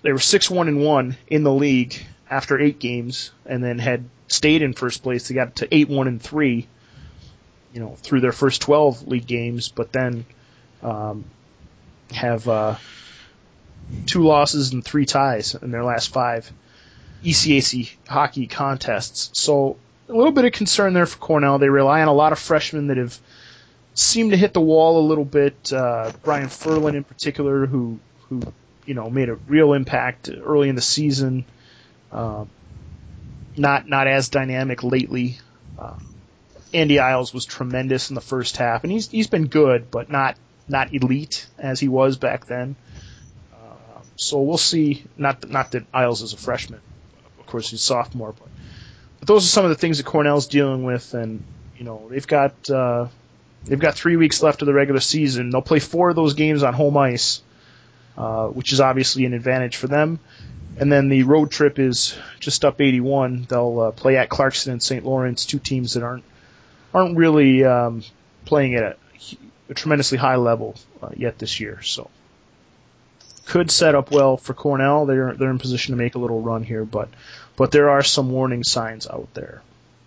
they were six one and one in the league after eight games, and then had stayed in first place. They got to eight one and three, you know, through their first twelve league games, but then um, have uh, two losses and three ties in their last five E C A C hockey contests. So a little bit of concern there for Cornell. They rely on a lot of freshmen that have seemed to hit the wall a little bit. Uh, Brian Ferlin in particular, who who you know made a real impact early in the season. Uh, not not as dynamic lately. Uh, Andy Isles was tremendous in the first half, and he's he's been good, but not not elite as he was back then. Uh, so we'll see. Not not that Isles is a freshman, of course he's a sophomore, but, but those are some of the things that Cornell's dealing with, and you know they've got uh, they've got three weeks left of the regular season. They'll play four of those games on home ice, uh, which is obviously an advantage for them. And then the road trip is just up eighty-one. They'll uh, play at Clarkson and Saint Lawrence, two teams that aren't aren't really um, playing at a, a tremendously high level uh, yet this year. So could set up well for Cornell. They're they're in position to make a little run here, but but there are some warning signs out there.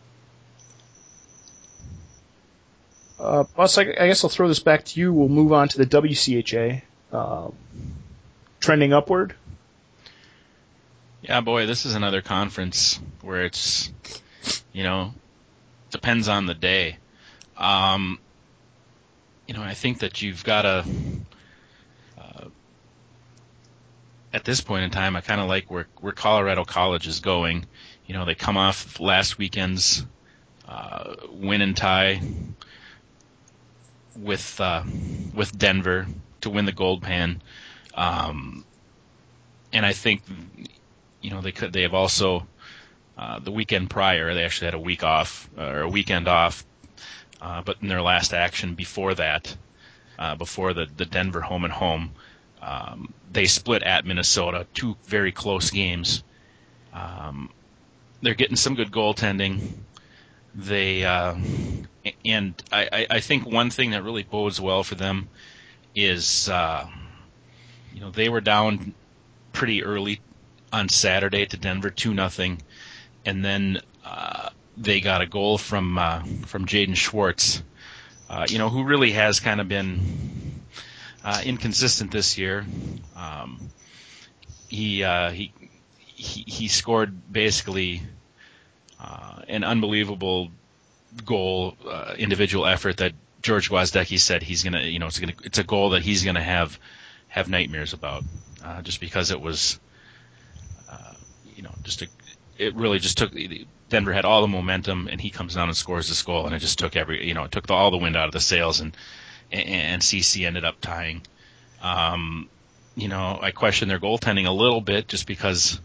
Uh, Bus, I, I guess I'll throw this back to you. We'll move on to the W C H A. Uh, trending upward. Yeah, boy, this is another conference where it's, you know, depends on the day. Um, you know, I think that you've got to, uh, at this point in time, I kind of like where, where Colorado College is going. You know, they come off last weekend's uh, win and tie with uh, with Denver to win the Gold Pan. Um, and I think... You know, they could. They have also uh, the weekend prior. They actually had a week off uh, or a weekend off, uh, but in their last action before that, uh, before the, the Denver home and home, um, they split at Minnesota. Two very close games. Um, they're getting some good goaltending. They uh, and I, I think one thing that really bodes well for them is uh, you know they were down pretty early on Saturday to Denver, two nothing, and then uh, they got a goal from uh, from Jaden Schwartz, uh, you know, who really has kind of been uh, inconsistent this year. Um, he, uh, he he he scored basically uh, an unbelievable goal, uh, individual effort that George Gwozdecki said he's gonna, you know, it's gonna, it's a goal that he's gonna have have nightmares about, uh, just because it was. You know, just a, it really just took Denver had all the momentum, and he comes down and scores this goal, and it just took every, you know, it took the, all the wind out of the sails, and and, and C C ended up tying. Um, you know, I question their goaltending a little bit just because,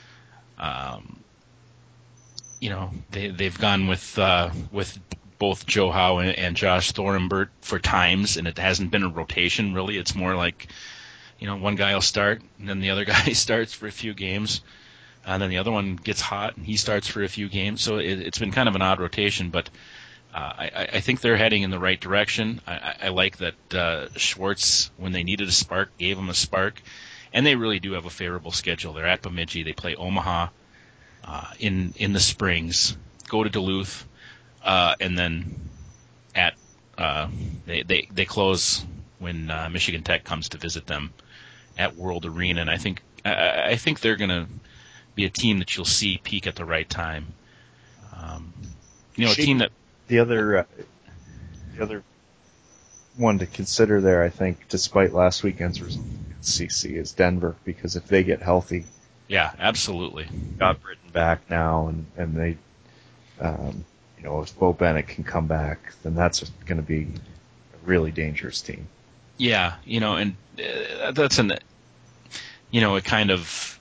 um, you know, they they've gone with uh, with both Joe Howe and, and Josh Thornbert for times, and it hasn't been a rotation really. It's more like, you know, one guy will start, and then the other guy starts for a few games. And then the other one gets hot, and he starts for a few games. So it, it's been kind of an odd rotation, but uh, I, I think they're heading in the right direction. I, I like that uh, Schwartz, when they needed a spark, gave them a spark. And they really do have a favorable schedule. They're at Bemidji. They play Omaha uh, in in the Springs, go to Duluth, uh, and then at uh, they, they, they close when uh, Michigan Tech comes to visit them at World Arena. And I think I, I think they're going to be a team that you'll see peak at the right time. Um, you know, a team that the other uh, the other one to consider there, I think, despite last weekend's result against C C, is Denver, because if they get healthy, yeah, absolutely, got Britton back now, and and they, um, you know, if Bo Bennett can come back, then that's going to be a really dangerous team. Yeah, you know, and uh, that's an, you know, a kind of.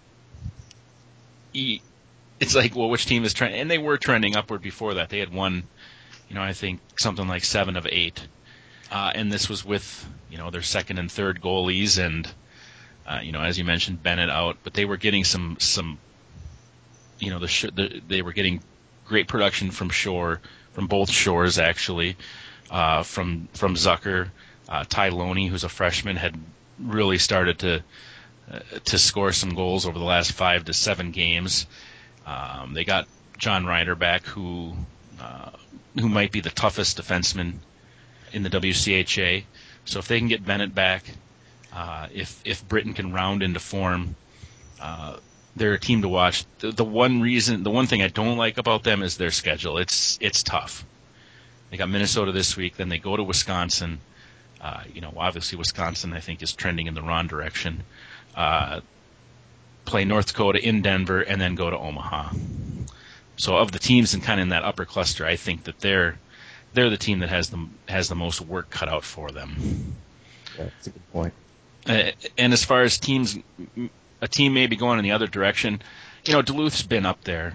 It's like, well, which team is trending? And they were trending upward before that. They had won, you know, I think something like seven of eight. Uh, and this was with, you know, their second and third goalies and, uh, you know, as you mentioned, Bennett out. But they were getting some, some you know, the, sh- the they were getting great production from Shore, from both Shores, actually, uh, from from Zucker. Uh, Ty Loney, who's a freshman, had really started to uh, to score some goals over the last five to seven games. Um, they got John Ryder back, who uh, who might be the toughest defenseman in the W C H A. So if they can get Bennett back, uh, if if Britain can round into form, uh, they're a team to watch. The, the one reason, the one thing I don't like about them is their schedule. It's it's tough. They got Minnesota this week, then they go to Wisconsin. Uh, you know, obviously Wisconsin, I think, is trending in the wrong direction. Uh, play North Dakota in Denver, and then go to Omaha. So of the teams and kind of in that upper cluster, I think that they're they're the team that has the has the most work cut out for them. Yeah, that's a good point. Uh, and as far as teams, a team maybe going in the other direction, you know, Duluth's been up there.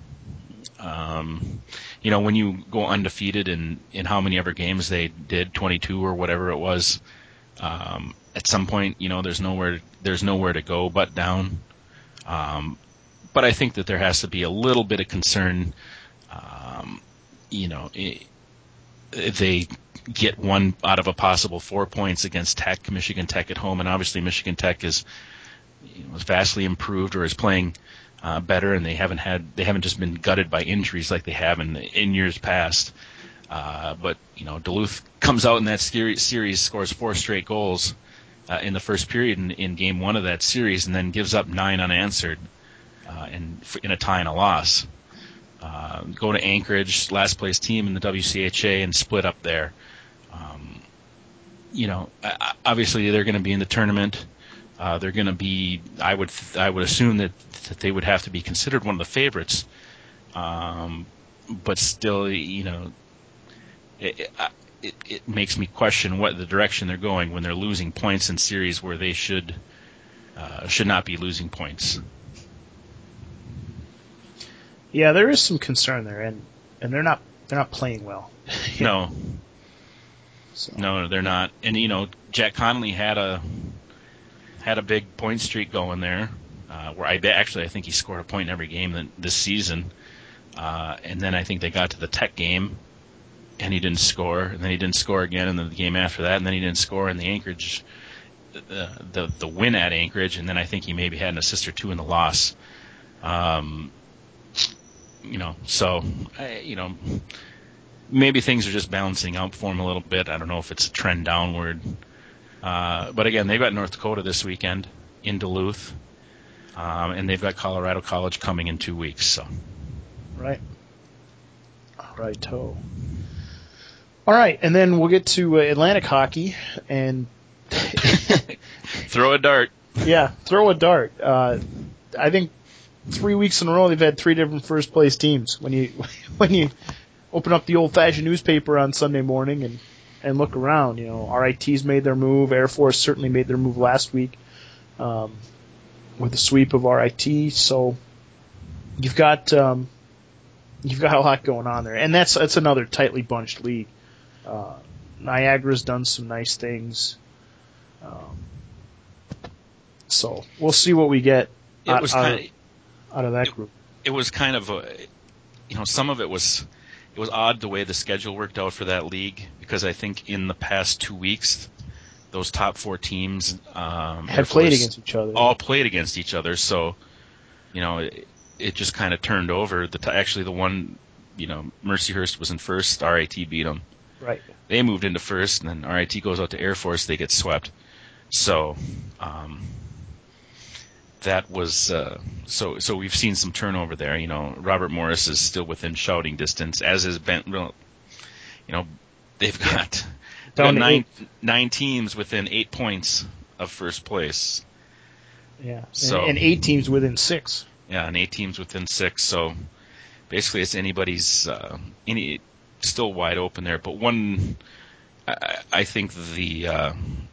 Um, you know, when you go undefeated in, in how many ever games they did, twenty-two or whatever it was, um, at some point, you know, there's nowhere there's nowhere to go but down. Um, but I think that there has to be a little bit of concern. Um, you know, if they get one out of a possible four points against Tech, Michigan Tech at home, and obviously Michigan Tech is, you know, is vastly improved or is playing uh, better, and they haven't had they haven't just been gutted by injuries like they have in in years past. Uh, but you know, Duluth comes out in that series, series scores four straight goals uh, in the first period in, in game one of that series, and then gives up nine unanswered uh, in in a tie and a loss. Uh, go to Anchorage, last place team in the W C H A, and split up there. Um, you know, obviously they're going to be in the tournament. Uh, they're going to be. I would. I would assume that, that they would have to be considered one of the favorites. Um, but still, you know, it, it, it makes me question what the direction they're going when they're losing points in series where they should uh, should not be losing points. Yeah, there is some concern there, and, and they're not they're not playing well. No, so. no, they're not. And you know, Jack Connolly had a had a big point streak going there, uh, where I actually I think he scored a point in every game that, this season. Uh, and then I think they got to the Tech game, and he didn't score, and then he didn't score again in the game after that, and then he didn't score in the Anchorage, the the, the win at Anchorage, and then I think he maybe had an assist or two in the loss. Um, you know, so I, you know, maybe things are just balancing out for him a little bit. I don't know if it's a trend downward. Uh, but again, they've got North Dakota this weekend in Duluth, um, and they've got Colorado College coming in two weeks. So, right, righto. All right, and then we'll get to uh, Atlantic hockey and throw a dart. Yeah, throw a dart. Uh, I think three weeks in a row they've had three different first place teams. When you when you open up the old fashioned newspaper on Sunday morning and. And look around, you know, R I T's made their move. Air Force certainly made their move last week um, with the sweep of R I T. So you've got um, you've got a lot going on there, and that's that's another tightly bunched league. Uh, Niagara's done some nice things, um, so we'll see what we get it out, was out, kind of, out of that it, group. It was kind of a, you know, some of it was. It was odd the way the schedule worked out for that league because I think in the past two weeks, those top four teams um, had played against each other. All played against each other, so you know it, it just kind of turned over. The t- actually the one, you know, Mercyhurst was in first. R I T beat them. Right. They moved into first, and then R I T goes out to Air Force. They get swept. So um, that was uh, so. So we've seen some turnover there. You know, Robert Morris is still within shouting distance, as is Ben. You know, they've got, they've got nine nine teams within eight points of first place. Yeah, so, and, and eight teams within six. Yeah, and eight teams within six. So basically, it's anybody's uh, any still wide open there. But one, I, I think the uh,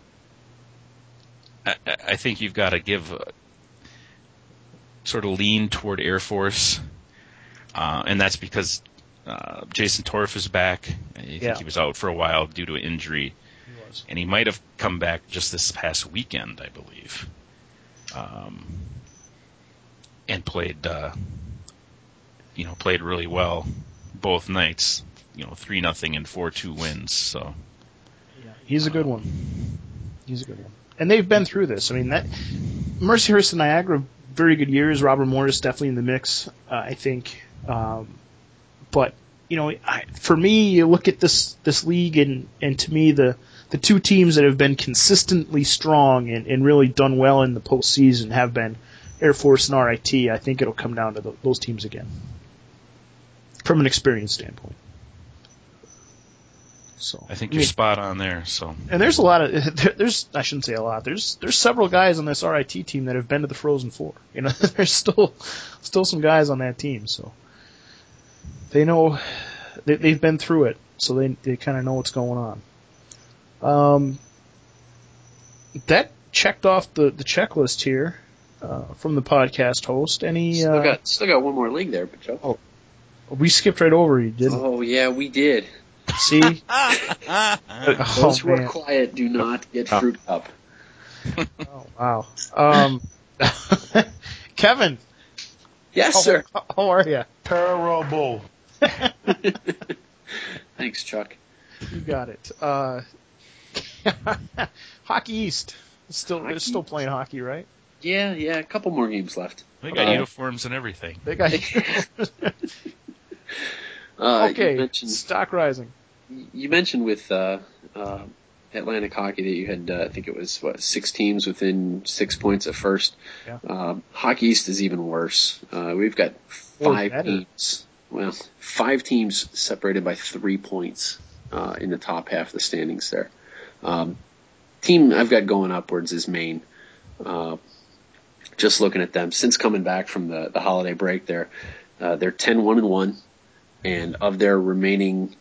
I, I think you've got to give. Uh, sort of lean toward Air Force, uh, and that's because uh, Jason Torf is back. I think yeah. he was out for a while due to an injury, he was. and he might have come back just this past weekend, I believe, um, and played, uh, you know, played really well both nights. You know, three nothing and four two wins. So yeah, he's a good um, one. He's a good one. And they've been through this. I mean, that Mercyhurst and Niagara, very good years. Robert Morris definitely in the mix, uh, I think. Um, but, you know, I, for me, you look at this this league, and, and to me, the, the two teams that have been consistently strong and, and really done well in the postseason have been Air Force and R I T. I think it'll come down to the, those teams again, from an experience standpoint. So I think I you're mean, spot on there. So, and there's a lot of there's I shouldn't say a lot. There's there's several guys on this R I T team that have been to the Frozen Four. You know, there's still still some guys on that team, so they know they, they've been through it, so they they kind of know what's going on. Um, that checked off the, the checklist here uh, from the podcast host. Any Still uh, got still got one more league there, but Joe. Oh, we skipped right over you, didn't we? Oh yeah, we did. See? Those oh, who are man. quiet do not get fruit up. Oh, wow. Um, Kevin. Yes, how, sir. How are you? Terrible. Thanks, Chuck. You got it. Uh, Hockey East. Still, Hockey? They're still playing hockey, right? Yeah, yeah, a couple more games left. they got Uh, uniforms and everything. They got Uh, okay. You mentioned, Stock rising. you mentioned with uh, uh, Atlantic Hockey that you had, uh, I think it was, what, six teams within six points at first. Yeah. Um, Hockey East is even worse. Uh, we've got Or five better. teams. Well, five teams separated by three points uh, in the top half of the standings there. Um, team I've got going upwards is Maine. Uh, just looking at them, since coming back from the, the holiday break there, uh, they're ten one and one, and of their remaining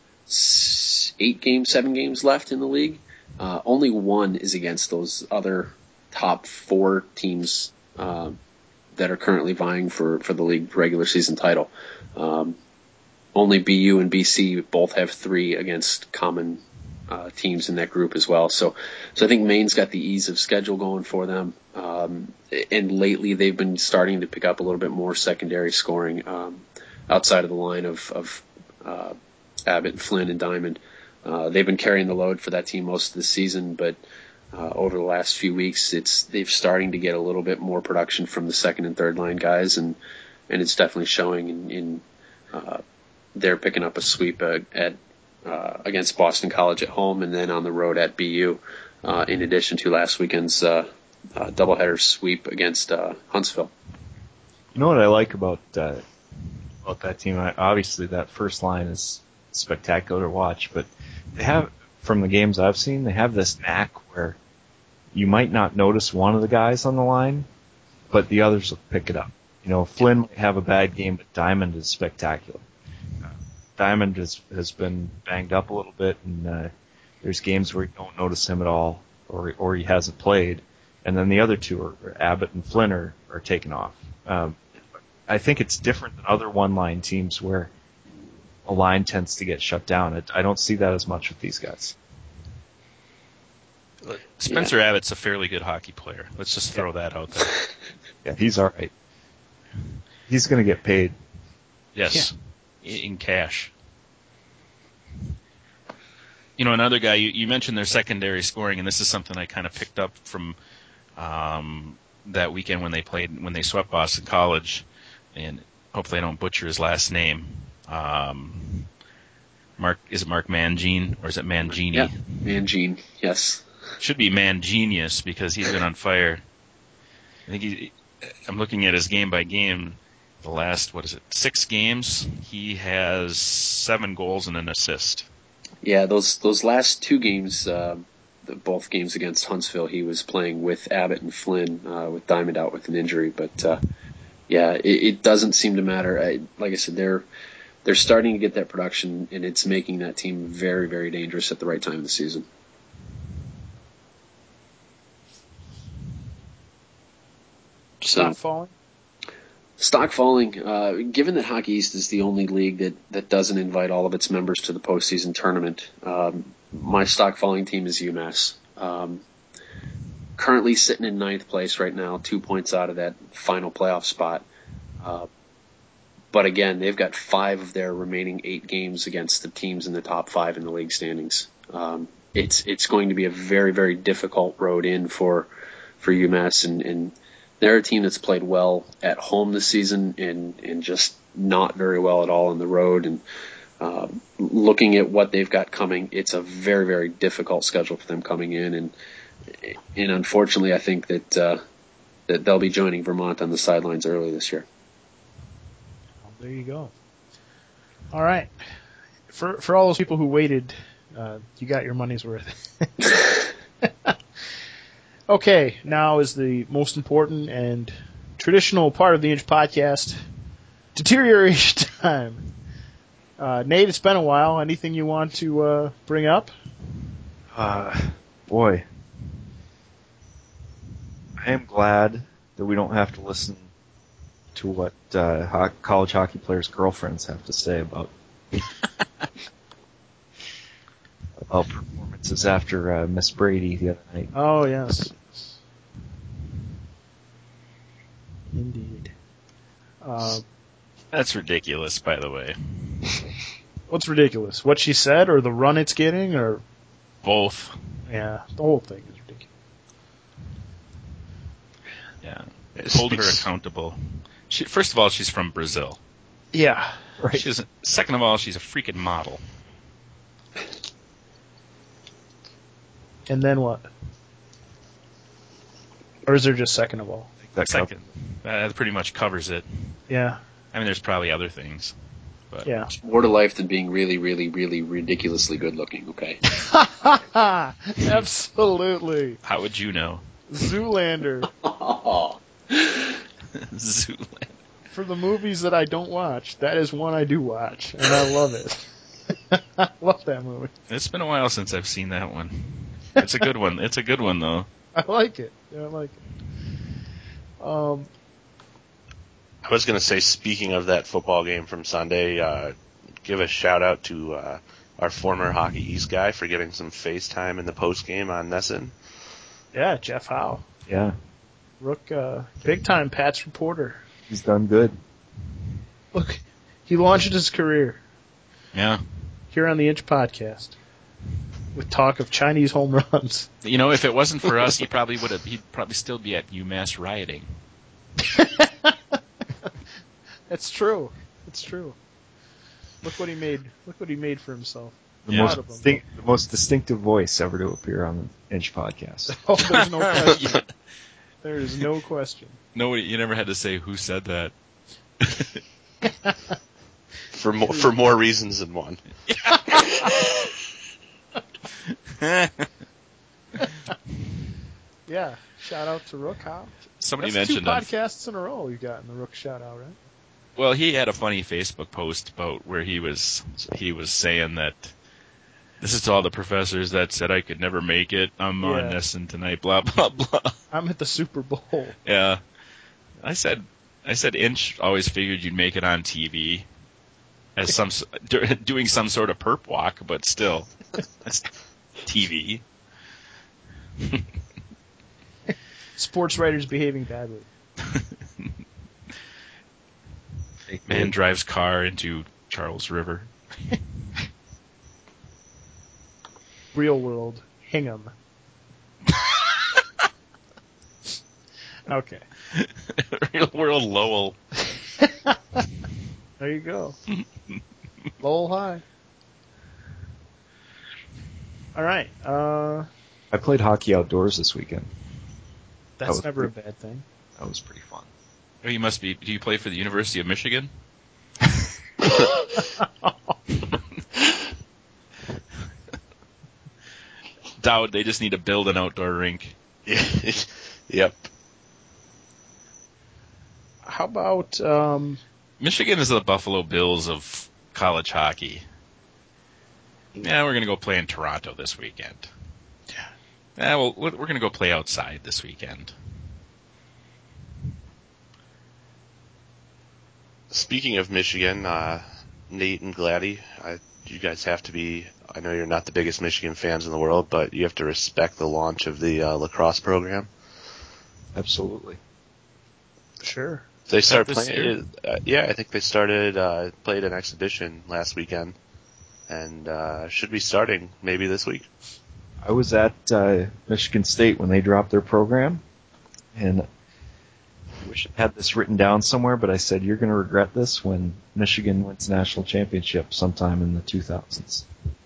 eight games, seven games left in the league, uh, only one is against those other top four teams uh, that are currently vying for, for the league regular season title. Um, only B U and B C both have three against common uh, teams in that group as well. So, so I think Maine's got the ease of schedule going for them. Um, and lately they've been starting to pick up a little bit more secondary scoring um, outside of the line of, of uh, Abbott, Flynn, and Diamond. Uh, they've been carrying the load for that team most of the season, but uh, over the last few weeks, it's they've starting to get a little bit more production from the second and third line guys, and and it's definitely showing in, in uh, they're picking up a sweep uh, at uh, against Boston College at home, and then on the road at B U. Uh, in addition to last weekend's uh, uh, doubleheader sweep against uh, Huntsville. You know what I like about uh, about that team? I, obviously, that first line is spectacular to watch, but they have, from the games I've seen, they have this knack where you might not notice one of the guys on the line, but the others will pick it up. You know, Flynn might have a bad game, but Diamond is spectacular. Uh, Diamond has has been banged up a little bit, and uh, there's games where you don't notice him at all, or or he hasn't played, and then the other two are, are Abbott and Flynn are, are taken off. Um, I think it's different than other one-line teams where a line tends to get shut down. I, I don't see that as much with these guys. Spencer yeah. Abbott's a fairly good hockey player. Let's just throw that out there. Yeah, he's all right. He's going to get paid. Yes, yeah. in cash. You know, another guy, you, you mentioned their secondary scoring, and this is something I kind of picked up from um, that weekend when they played, when they swept Boston College, and hopefully I don't butcher his last name. Um, Mark, is it Mark Mangine, or is it Mangini? Yeah, Mangine, yes. Should be Mangenius, because he's been on fire. I think he, I'm looking at his game by game. The last, what is it, six games, he has seven goals and an assist. Yeah, those those last two games, uh, the, both games against Huntsville, he was playing with Abbott and Flynn, uh, with Diamond out with an injury. But uh, yeah, it, it doesn't seem to matter. I, like I said, they're they're starting to get that production, and it's making that team very, very dangerous at the right time of the season. Stock falling? Stock falling. Uh, given that Hockey East is the only league that, that doesn't invite all of its members to the postseason tournament, um, my stock falling team is UMass. Um, currently sitting in ninth place right now, two points out of that final playoff spot. Uh, but again, they've got five of their remaining eight games against the teams in the top five in the league standings. Um, it's it's going to be a very, very difficult road in for for UMass, and, and they're a team that's played well at home this season and, and just not very well at all on the road. And uh, looking at what they've got coming, it's a very, very difficult schedule for them coming in. And and unfortunately, I think that uh, that they'll be joining Vermont on the sidelines early this year. Well, there you go. All right. For for all those people who waited, uh, you got your money's worth. Okay, now is the most important and traditional part of the Inch podcast, deterioration time. Uh, Nate, it's been a while. Anything you want to uh, bring up? Uh, boy. I am glad that we don't have to listen to what uh, ho- college hockey players' girlfriends have to say about about performances after uh, Miss Brady the other night. Oh, yes. Indeed. Uh, That's ridiculous, by the way. what's ridiculous? What she said, or the run it's getting, or Both. yeah, the whole thing is ridiculous. Yeah. It Hold her speaks- accountable. She, first of all, she's from Brazil. Yeah, right. She isn't, second of all, she's a freaking model. And then what? Or is there just second of all? That Second. That pretty much covers it. Yeah, I mean, there's probably other things. But yeah. More to life than being really, really, really ridiculously good looking, okay? Absolutely. how would you know? Zoolander. Zoolander. For the movies that I don't watch, that is one I do watch, and I love it. I love that movie. It's been a while since I've seen that one. It's a good one. It's a good one, though. I like it. Yeah, I like it. Um, I was going to say, speaking of that football game from Sunday, uh, give a shout out to uh, our former Hockey East guy for getting some FaceTime in the post game on Nesson. yeah, Jeff Howe. Yeah, Rook, uh, big time Pats reporter. he's done good. Look, he launched his career Yeah. here on the Inch Podcast with talk of Chinese home runs. You know, if it wasn't for us, he probably would have. He'd probably still be at UMass rioting. That's true. It's true. Look what he made. Look what he made for himself. The, Yeah. most distinct, the most distinctive voice ever to appear on the Inch podcast. Oh, there's no question. There is no question. Nobody. You never had to say who said that. For more, for more reasons than one. Yeah. Shout out to Rook Howe. Somebody That's two mentioned on podcasts in a row you got in the Rook shout out, right? Well, he had a funny Facebook post about where he was he was saying that this is to all the professors that said I could never make it. I'm Yeah. on Nesson tonight. Blah blah blah. I'm at the Super Bowl. Yeah, I said I said Inch always figured you'd make it on T V as some s- do- doing some sort of perp walk, but still, that's T V. Sports writers behaving badly. Man drives car into Charles River. Real world. Hingham. Okay. Real world Lowell. There you go. Lowell High. All right. Uh, I played hockey outdoors this weekend. That that's was never a pretty- bad thing. That was pretty fun. Oh, you must be. Do you play for the University of Michigan? Dowd, they just need to build an outdoor rink. Yep. How about um, Michigan is the Buffalo Bills of college hockey. Yeah, we're going to go play in Toronto this weekend. Yeah, well, we're going to go play outside this weekend. Speaking of Michigan, uh, Nate and Gladdy, I, you guys have to be, I know you're not the biggest Michigan fans in the world, but you have to respect the launch of the uh, lacrosse program. Absolutely. sure. They start this playing, uh, yeah, I think they started, uh, played an exhibition last weekend, and uh, should be starting maybe this week. I was at uh, Michigan State when they dropped their program, and I wish I had this written down somewhere, but I said, you're going to regret this when Michigan wins national championship sometime in the two thousands.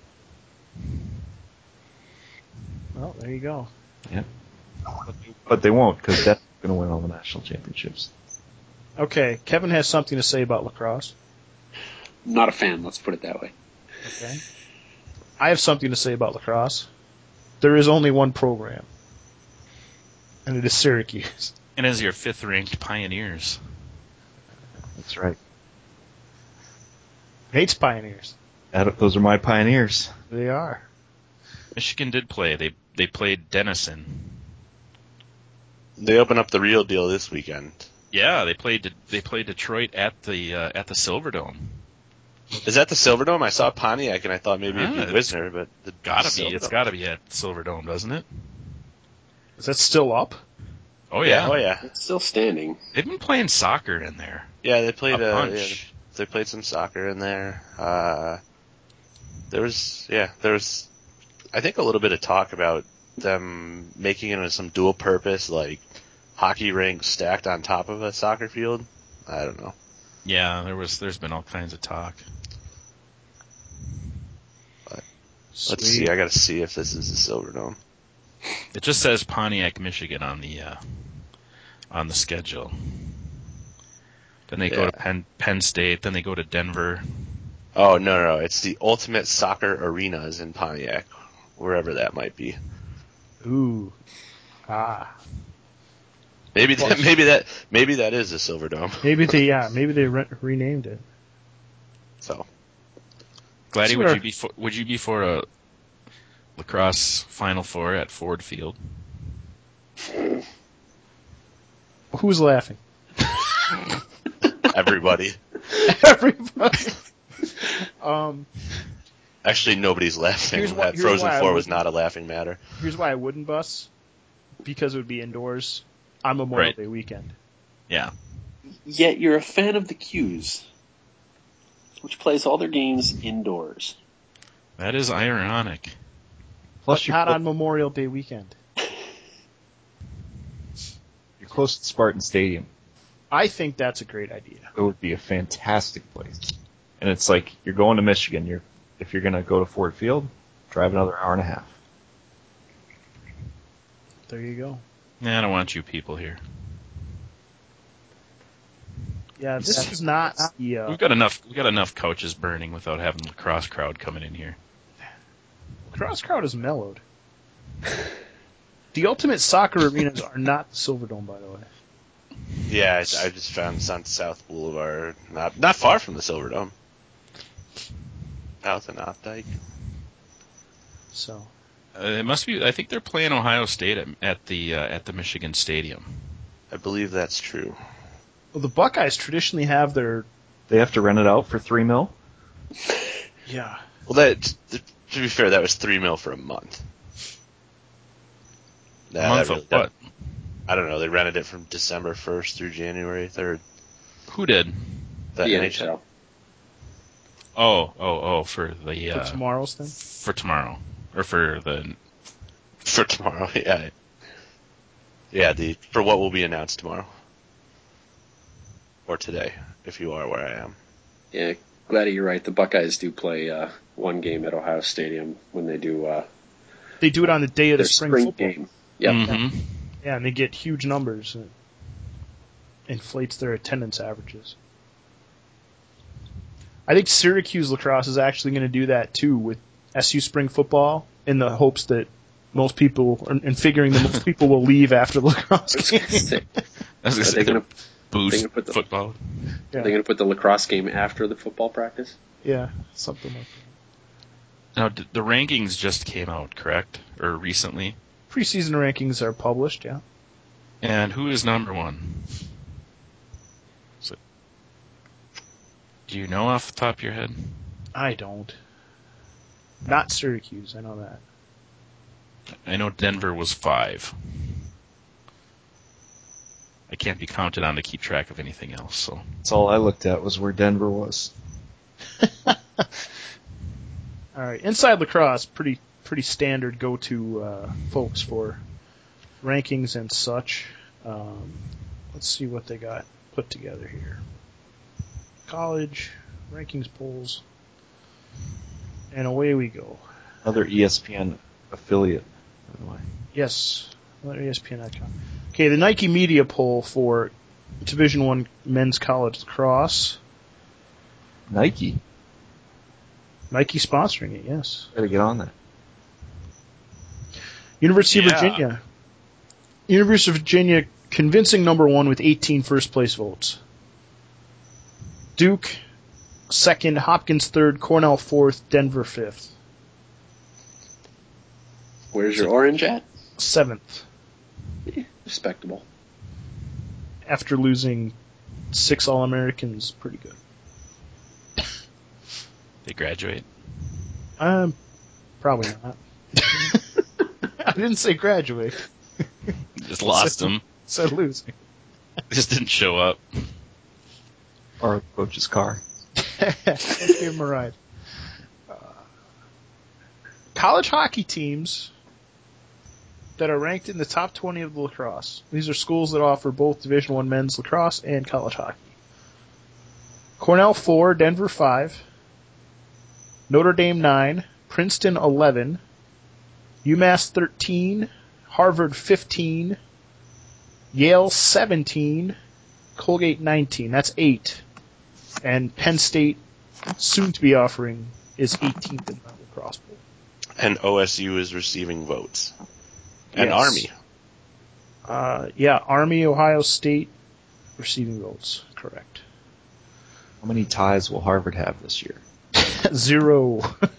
Well, there you go. Yeah. But, but they won't, because that's going to win all the national championships. Okay, Kevin has something to say about lacrosse. Not a fan, let's put it that way. Okay. I have something to say about lacrosse. There is only one program, and it is Syracuse. And as your fifth-ranked Pioneers. That's right. Nate's Pioneers. That, those are my Pioneers. They are. Michigan did play. They they played Denison. They open up the real deal this weekend. Yeah, they played they played Detroit at the uh, at the Silverdome. Is that the Silverdome? I saw Pontiac and I thought maybe it'd Ah, be Wisner, but the Gotta be. It's Silverdome. gotta be at Silverdome, doesn't it? Is that still up? Oh yeah. Oh yeah. It's still standing. They've been playing soccer in there. Yeah, they played A uh, bunch. yeah, they played some soccer in there. Uh, there was yeah, there was I think a little bit of talk about them making it into some dual purpose like hockey rink stacked on top of a soccer field. I don't know. Yeah, there was. There's been all kinds of talk. Let's see. I got to see if this is the Silverdome. It just says Pontiac, Michigan on the uh, on the schedule. Then they go Yeah. to Penn Penn State. Then they go to Denver. Oh no, no, no! It's the Ultimate Soccer Arenas in Pontiac, wherever that might be. Ooh. Ah. Maybe that, maybe that maybe that is the Silverdome. Maybe they, yeah, maybe they re- renamed it. So Gladdy, Sure. would you be for, would you be for a lacrosse Final Four at Ford Field? Who's laughing? everybody, Everybody. um, actually nobody's laughing. Here's why- That here's Frozen why I Four was wouldn't. not a laughing matter. here's why I wouldn't bus. Because it would be indoors on Memorial Right. Day weekend. Yeah. Yet you're a fan of the Qs, which plays all their games indoors. That is ironic. Plus, But you're, not clo- on Memorial Day weekend. you're close to Spartan Stadium. I think that's a great idea. It would be a fantastic place. And it's like, you're going to Michigan. You're If you're going to go to Ford Field, drive another hour and a half. There you go. Nah, I don't want you people here. Yeah, this is not the. Uh, We've got enough. We got enough couches burning without having the lacrosse crowd coming in here. cross crowd is mellowed. The Ultimate Soccer Arenas are not the Silverdome, by the way. Yeah, I, I just found this on South Boulevard, not not far from the Silverdome. South and Opdyke. So Uh, it must be. I think they're playing Ohio State at, at the uh, at the Michigan Stadium. I believe that's true. well, the Buckeyes traditionally have their. They have to rent it out for three mil? Yeah. Well, that to be fair, that was three mil for a month. Nah, A month that of really- what? that- I don't know. They rented it from December first through January third. Who did? The the N N H H L. L. Oh, oh, oh, for the For uh, tomorrow's thing? for tomorrow or for the For tomorrow, yeah. Yeah, the for what will be announced tomorrow. Or today, if you are where I am. Yeah, Gladdy, you're right. The Buckeyes do play uh, one game at Ohio Stadium when they do uh, They do it on the day of the their spring, spring, football. game. Yep. Mhm. Yeah, and they get huge numbers. And it inflates their attendance averages. I think Syracuse lacrosse is actually going to do that too with S U spring football in the hopes that most people, and figuring that most people will leave after the lacrosse game. I was gonna Are say they they're gonna- boost they gonna put the- football. Are Yeah, they going to put the lacrosse game after the football practice? yeah, something like that. Now d- the rankings just came out, correct? Or recently? Preseason rankings are published, yeah. And who is number one? Is it- do you know off the top of your head? I don't. Not Syracuse, I know that. I know Denver was five. I can't be counted on to keep track of anything else, so. That's all I looked at was where Denver was. All right, inside lacrosse, pretty pretty standard go-to uh, folks for rankings and such. Um, let's see what they got put together here. College rankings polls, and away we go. Another E S P N affiliate, by the way. Yes, another E S P N dot com. Okay, the Nike Media poll for Division One men's college lacrosse. Nike. Nike sponsoring it, yes. Gotta get on that. University of Yeah. Virginia. University of Virginia convincing number one with eighteen first place votes. Duke second, Hopkins third, Cornell fourth, Denver fifth. Where's your orange at? Seventh, Eh, respectable. after losing six All-Americans, pretty good. They graduate. Um, probably not. I didn't say graduate. Just lost them. Said losing. Just didn't show up. Or coach's car. Give him a ride. Uh, college hockey teams that are ranked in the top twenty of the lacrosse. These are schools that offer both Division One men's lacrosse and college hockey. Cornell four, Denver five, Notre Dame nine, Princeton eleven, UMass thirteen, Harvard fifteen, Yale seventeen, Colgate nineteen. That's eight. And Penn State, soon to be offering, is eighteenth in the lacrosse pool. And O S U is receiving votes. And Yes. Army. Uh, yeah, Army, Ohio State, receiving votes. Correct. How many ties will Harvard have this year? Zero.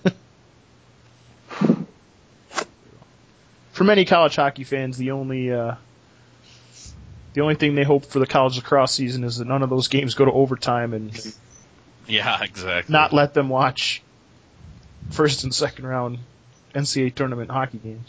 For many college hockey fans, the only uh, the only thing they hope for the college lacrosse season is that none of those games go to overtime and Yeah, exactly. not let them watch first and second round N C double A tournament hockey games.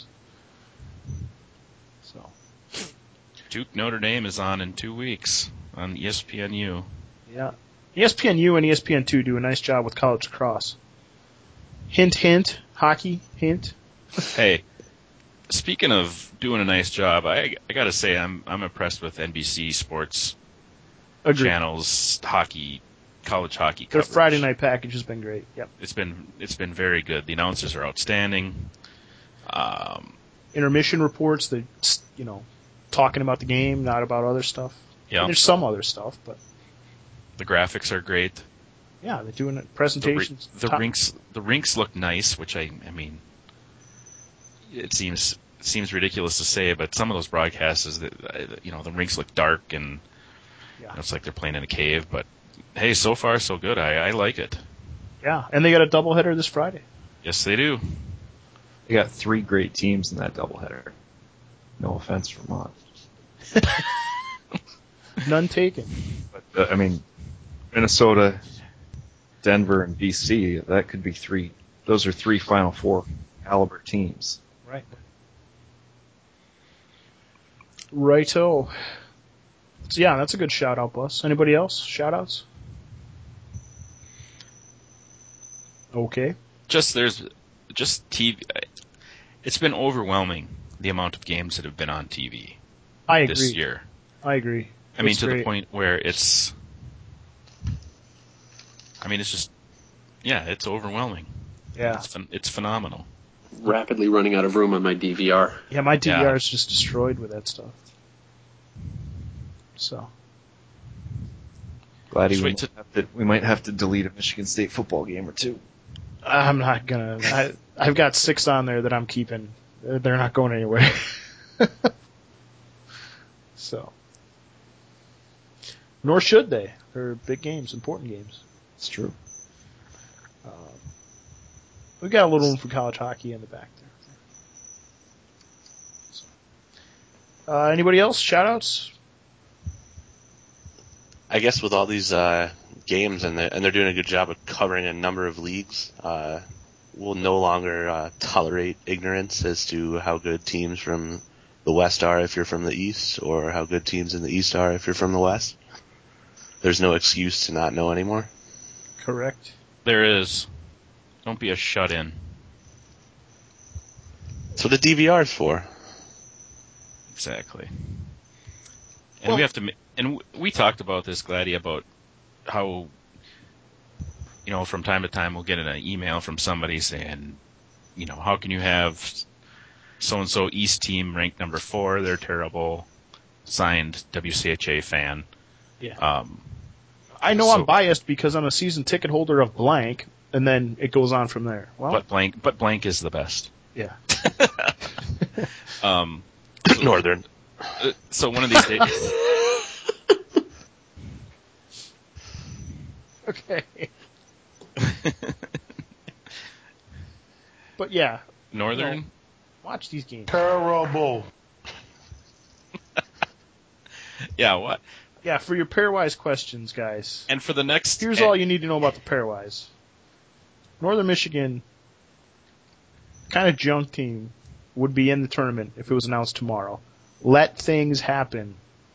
So, Duke Notre Dame is on in two weeks on E S P N U. yeah. E S P N U and E S P N two do a nice job with college lacrosse. Hint, hint, hockey, hint. Hey, speaking of doing a nice job, I, I got to say I'm I'm impressed with N B C Sports Agreed. channels hockey, college hockey Their coverage. Friday night package has been great. Yep. It's been it's been very good. The announcers are outstanding. Um, Intermission reports that, you know, talking about the game, not about other stuff. yeah, There's some other stuff, but the graphics are great. yeah, they're doing it- The, ri- presentations. the top- rinks the rinks look nice, which I I mean, it seems it seems ridiculous to say, but some of those broadcasts is that uh, you know the rinks look dark and Yeah. you know, it's like they're playing in a cave. But hey, so far so good. I, I like it. Yeah, and they got a doubleheader this Friday. Yes, they do. They got three great teams in that doubleheader. No offense, Vermont. None taken. But, uh, I mean, Minnesota, Denver, and B C, that could be three. Those are three Final Four caliber teams. Right. Righto. So yeah, that's a good shout out, Bus. Anybody else? Shout outs? Okay. Just there's just T V. It's been overwhelming the amount of games that have been on T V I agree. this year. I agree. I mean, It's to great. the point where it's. I mean, it's just. Yeah, it's overwhelming. Yeah. It's phen- it's phenomenal. Rapidly running out of room on my D V R. Yeah, my D V R Yeah. is just destroyed with that stuff. So. Glad Just we wait might, have to, we might have to delete a Michigan State football game or two. I'm not gonna. I, I've got six on there that I'm keeping. They're they're not going anywhere. So. Nor should they. They're big games, important games. It's true. Um, we've got a little room for college hockey in the back there. So. Uh, anybody else? Shout-outs? I guess with all these uh, games and they're, and they're doing a good job of covering a number of leagues, uh, we'll no longer uh, tolerate ignorance as to how good teams from the West are if you're from the East, or how good teams in the East are if you're from the West. There's no excuse to not know anymore. Correct. There is. Don't be a shut-in. what the D V R is for. Exactly. And Well- we have to, ma- and we talked about this, Gladdy, about how, you know, from time to time we'll get an email from somebody saying, you know, how can you have so-and-so East team ranked number four? They're terrible. Signed W C H A fan. Yeah. Um, I know so- I'm biased because I'm a season ticket holder of blank, and then it goes on from there. Well, but blank, but blank is the best. yeah. Um, Northern. uh, so one of these days, Okay. But yeah, Northern. No. watch these games. Terrible. Yeah, what? Yeah, for your pairwise questions, guys. And for the next, Here's and- all you need to know about the pairwise. Northern Michigan, kind of junk team, would be in the tournament if it was announced tomorrow. Let things happen.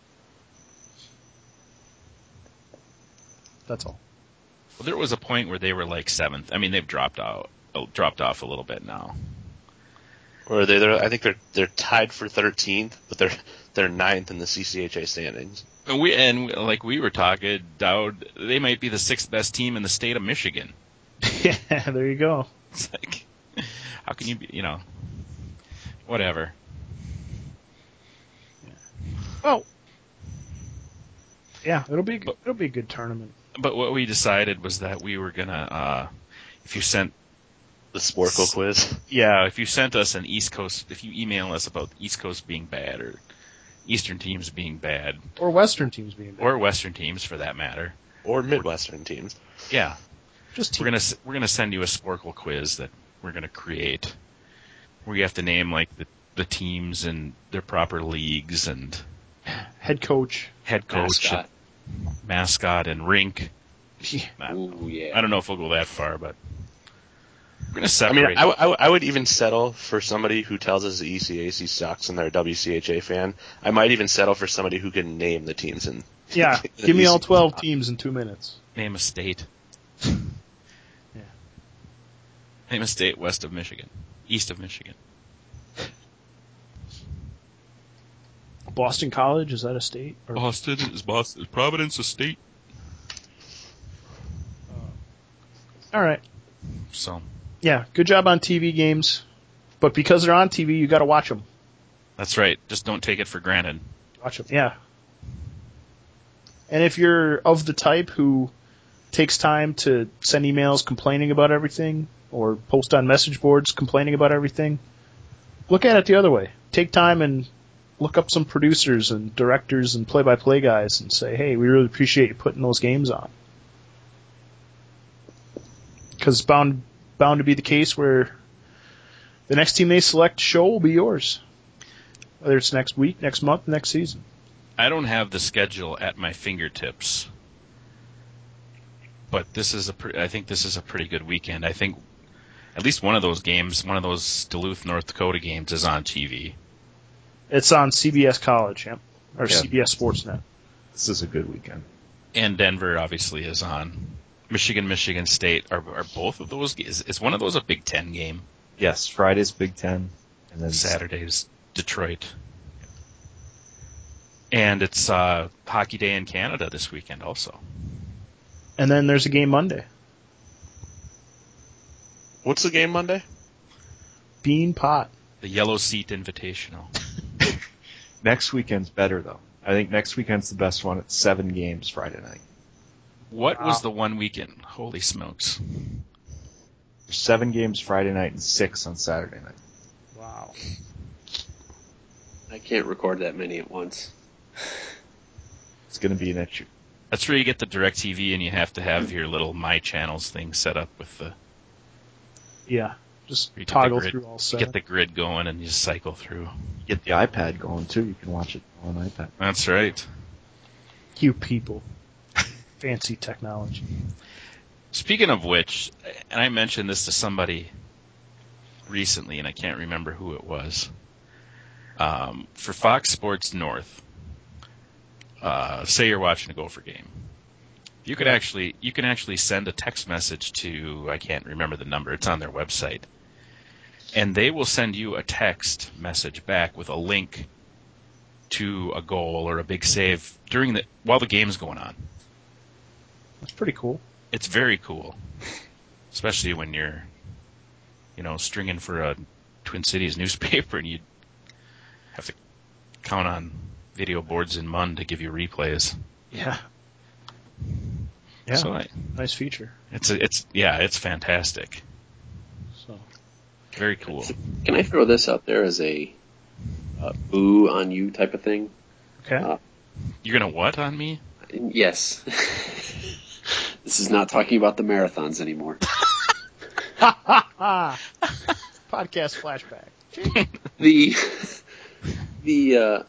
That's all. Well, there was a point where they were like seventh. I mean, they've dropped out, dropped off a little bit now. Or they, they're, I think they're they're tied for thirteenth, but they're they're ninth in the C C H A standings. And we and we- like we were talking, Dowd, they might be the sixth best team in the state of Michigan. Yeah, there you go. It's like, how can you be, you know, whatever. Well, yeah, it'll be But- it'll be a good tournament. But what we decided was that we were gonna, uh, if you sent, The Sporkle quiz. yeah, if you sent us an East Coast, if you email us about the East Coast being bad or Eastern teams being bad, Or Western teams being bad. or Western teams for that matter, Or Midwestern teams. yeah, Just we're team. gonna s- we're gonna send you a Sporkle quiz that we're gonna create, where you have to name like the the teams and their proper leagues and head coach. head coach, Mascot. and mascot, and rink. Yeah. I, Ooh, yeah. I don't know if we'll go that far, but we're gonna I separate. mean, I, w- I w- I would even settle for somebody who tells us the E C A C sucks and they're a W C H A fan. I might even settle for somebody who can name the teams. And Yeah, give me all twelve teams in two minutes. Name a state. Yeah. Name a state west of Michigan, east of Michigan. Boston College, is that a state? Or, Boston is Boston. Is Providence a state? all right. So Yeah, good job on T V games. But because they're on T V, you got to watch them. that's right. Just don't take it for granted. Watch them. Yeah. And if you're of the type who takes time to send emails complaining about everything or post on message boards complaining about everything, look at it the other way. Take time and look up some producers and directors and play-by-play guys and say, hey, we really appreciate you putting those games on. Because it's bound, bound to be the case where the next team they select show will be yours. Whether it's next week, next month, next season. I don't have the schedule at my fingertips, but this is a. Pre- I think this is a pretty good weekend. I think at least one of those games, one of those Duluth, North Dakota games, is on T V. It's on C B S College, yep. Or Yeah. C B S Sportsnet. This is a good weekend. And Denver obviously is on. Michigan, Michigan State are, are both of those. Is, is one of those a Big Ten game? Yes, Friday's Big Ten, and then Saturday's Detroit. And it's uh, Hockey Day in Canada this weekend also. And then there's a game Monday. what's the game Monday? Bean Pot. The Yellow Seat Invitational. Next weekend's better though. I think next weekend's the best one. It's seven games Friday night. What Wow. was the one weekend? Holy smokes. There's seven games Friday night and six on Saturday night. Wow. I can't record that many at once. It's going to be an issue. That's where you get the DirecTV and you have to have your little My Channels thing set up with the Yeah. Just You get the toggle grid. through all you seven. get the grid going and you just cycle through. You get the iPad going too. You can watch it on iPad. That's right. You people. Fancy technology. Speaking of which, and I mentioned this to somebody recently, and I can't remember who it was. Um, for Fox Sports North, uh, say you're watching a Gopher game, you could actually you can actually send a text message to I can't remember the number. It's on their website, and they will send you a text message back with a link to a goal or a big save during the while the game's going on. That's pretty cool. It's very cool, especially when you're, you know, stringing for a Twin Cities newspaper and you have to count on video boards in Mun to give you replays. Yeah. Yeah. So I, nice feature. It's a, it's yeah, it's fantastic. So very cool. Can I throw this out there as a uh, boo on you type of thing? Okay. Uh, You're gonna what on me? Yes. This is not talking about the marathons anymore. Podcast flashback. the the uh,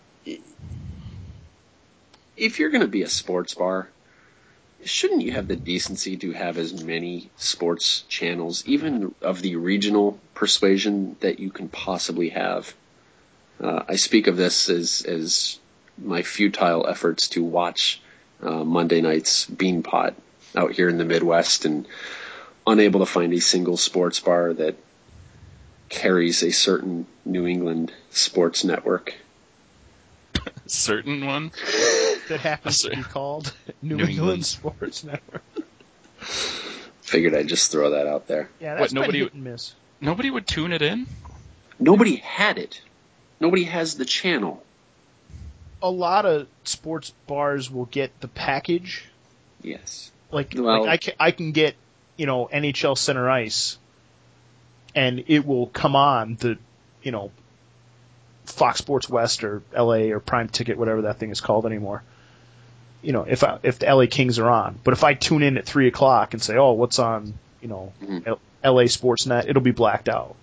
if you're going to be a sports bar, shouldn't you have the decency to have as many sports channels, even of the regional persuasion, that you can possibly have? Uh, I speak of this as as my futile efforts to watch uh, Monday night's Beanpot out here in the Midwest, and unable to find a single sports bar that carries a certain New England sports network. Certain one? That happens to be called New, New England, England Sports Network. Figured I'd just throw that out there. Yeah, that's what, nobody, hit and miss. Nobody would tune it in? Nobody had it. Nobody has the channel. A lot of sports bars will get the package. Yes. Like, well, like I, can, I can get, you know, N H L Center Ice, and it will come on the, you know, Fox Sports West or L A or Prime Ticket, whatever that thing is called anymore. You know, if I, if the L A Kings are on. But if I tune in at three o'clock and say, oh, what's on, you know, mm-hmm. L A Sportsnet, it'll be blacked out.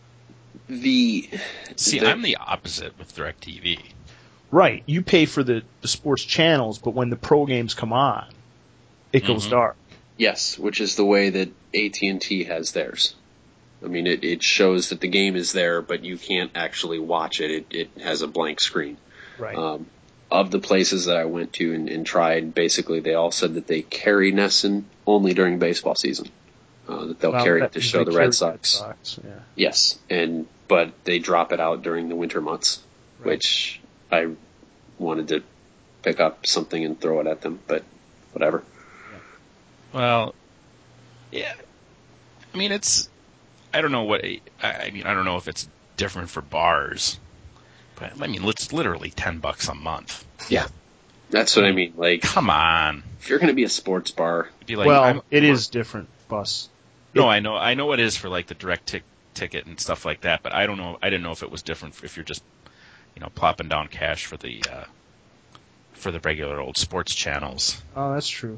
The See, the, I'm the opposite with DirecTV. Right. You pay for the, the sports channels, but when the pro games come on, it goes mm-hmm. dark. Yes, which is the way that A T and T has theirs. I mean, it, it shows that the game is there, but you can't actually watch it. It, it has a blank screen. Right. Um, of the places that I went to and, and tried, basically they all said that they carry Nesson only during baseball season. Uh, that they'll well, carry that it to show the Red Sox. Red Sox yeah. Yes, and but they drop it out during the winter months, right. Which I wanted to pick up something and throw it at them, but whatever. Yeah. Well, yeah. I mean, it's. I don't know what. I mean, I don't know if it's different for bars, but I mean, it's literally ten bucks a month. Yeah, that's what I mean. Like, come on. If you're going to be a sports bar, be like, well, I'm, it is different, Bus. No, it, I know, I know it is for like the direct tic- ticket and stuff like that, but I don't know. I didn't know if it was different if you're just, you know, plopping down cash for the uh, for the regular old sports channels. Oh, that's true.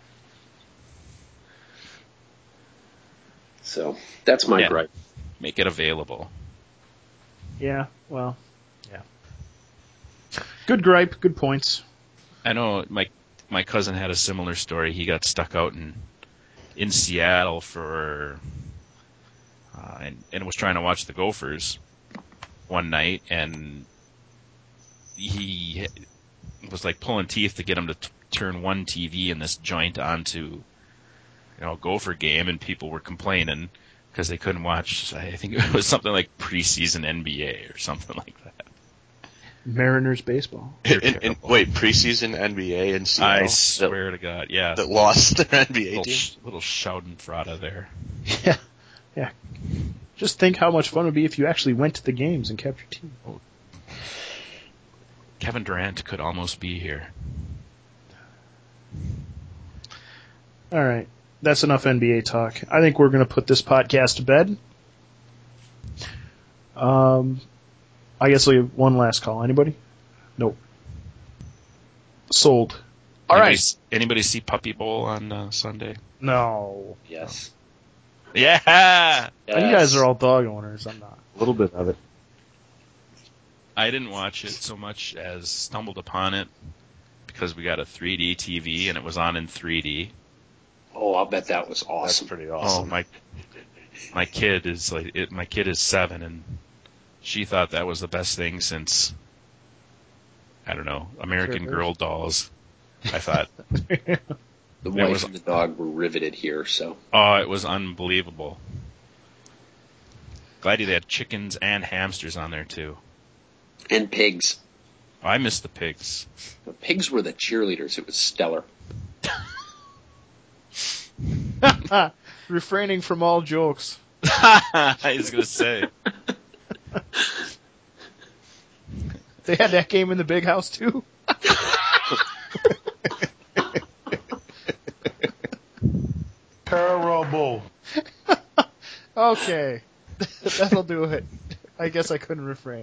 So that's my yeah. gripe. Make it available. Yeah, well, yeah. Good gripe, good points. I know my my cousin had a similar story. He got stuck out in in Seattle for uh, and and was trying to watch the Gophers one night, and he was like pulling teeth to get him to t- turn one T V in this joint onto, you know, a Gopher game, and people were complaining because they couldn't watch. I think it was something like preseason N B A or something like that. Mariners baseball. In, in, wait, preseason N B A in Seattle? I swear that, to God, yeah. That lost their N B A little, team? sh- little Schadenfreude there. Yeah, yeah. Just think how much fun it would be if you actually went to the games and kept your team. Oh. Kevin Durant could almost be here. All right. That's enough N B A talk. I think we're going to put this podcast to bed. Um, I guess we have one last call. Anybody? Nope. Sold. All anybody, right. Anybody see Puppy Bowl on uh, Sunday? No. Yes. Yeah. Yes. You guys are all dog owners. I'm not. A little bit of it. I didn't watch it so much as stumbled upon it because we got a three D T V and it was on in three D. Oh, I'll bet that was awesome. That's pretty awesome. Oh, my my kid is like it, my kid is seven, and she thought that was the best thing since, I don't know, American sure Girl dolls. I thought the wife was, and the dog were riveted here. So oh, it was unbelievable. Glad they had chickens and hamsters on there too. And pigs. Oh, I miss the pigs. The pigs were the cheerleaders. It was stellar. Refraining from all jokes. I was going to say. They had that game in the big house too? Terrible. Okay. That'll do it. I guess I couldn't refrain.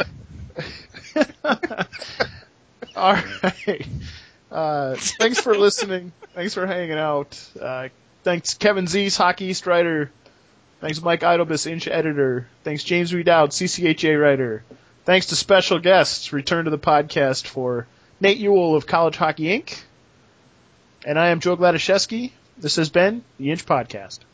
All right. Uh, thanks for listening. Thanks for hanging out. Uh, thanks Kevin Zeese, Hockey East writer. Thanks Mike Idlebus, Inch editor. Thanks James Redout, C C H A writer. Thanks to special guests. Return to the podcast for Nate Ewell of College Hockey Incorporated. And I am Joe Gladaszewski. This has been the Inch Podcast.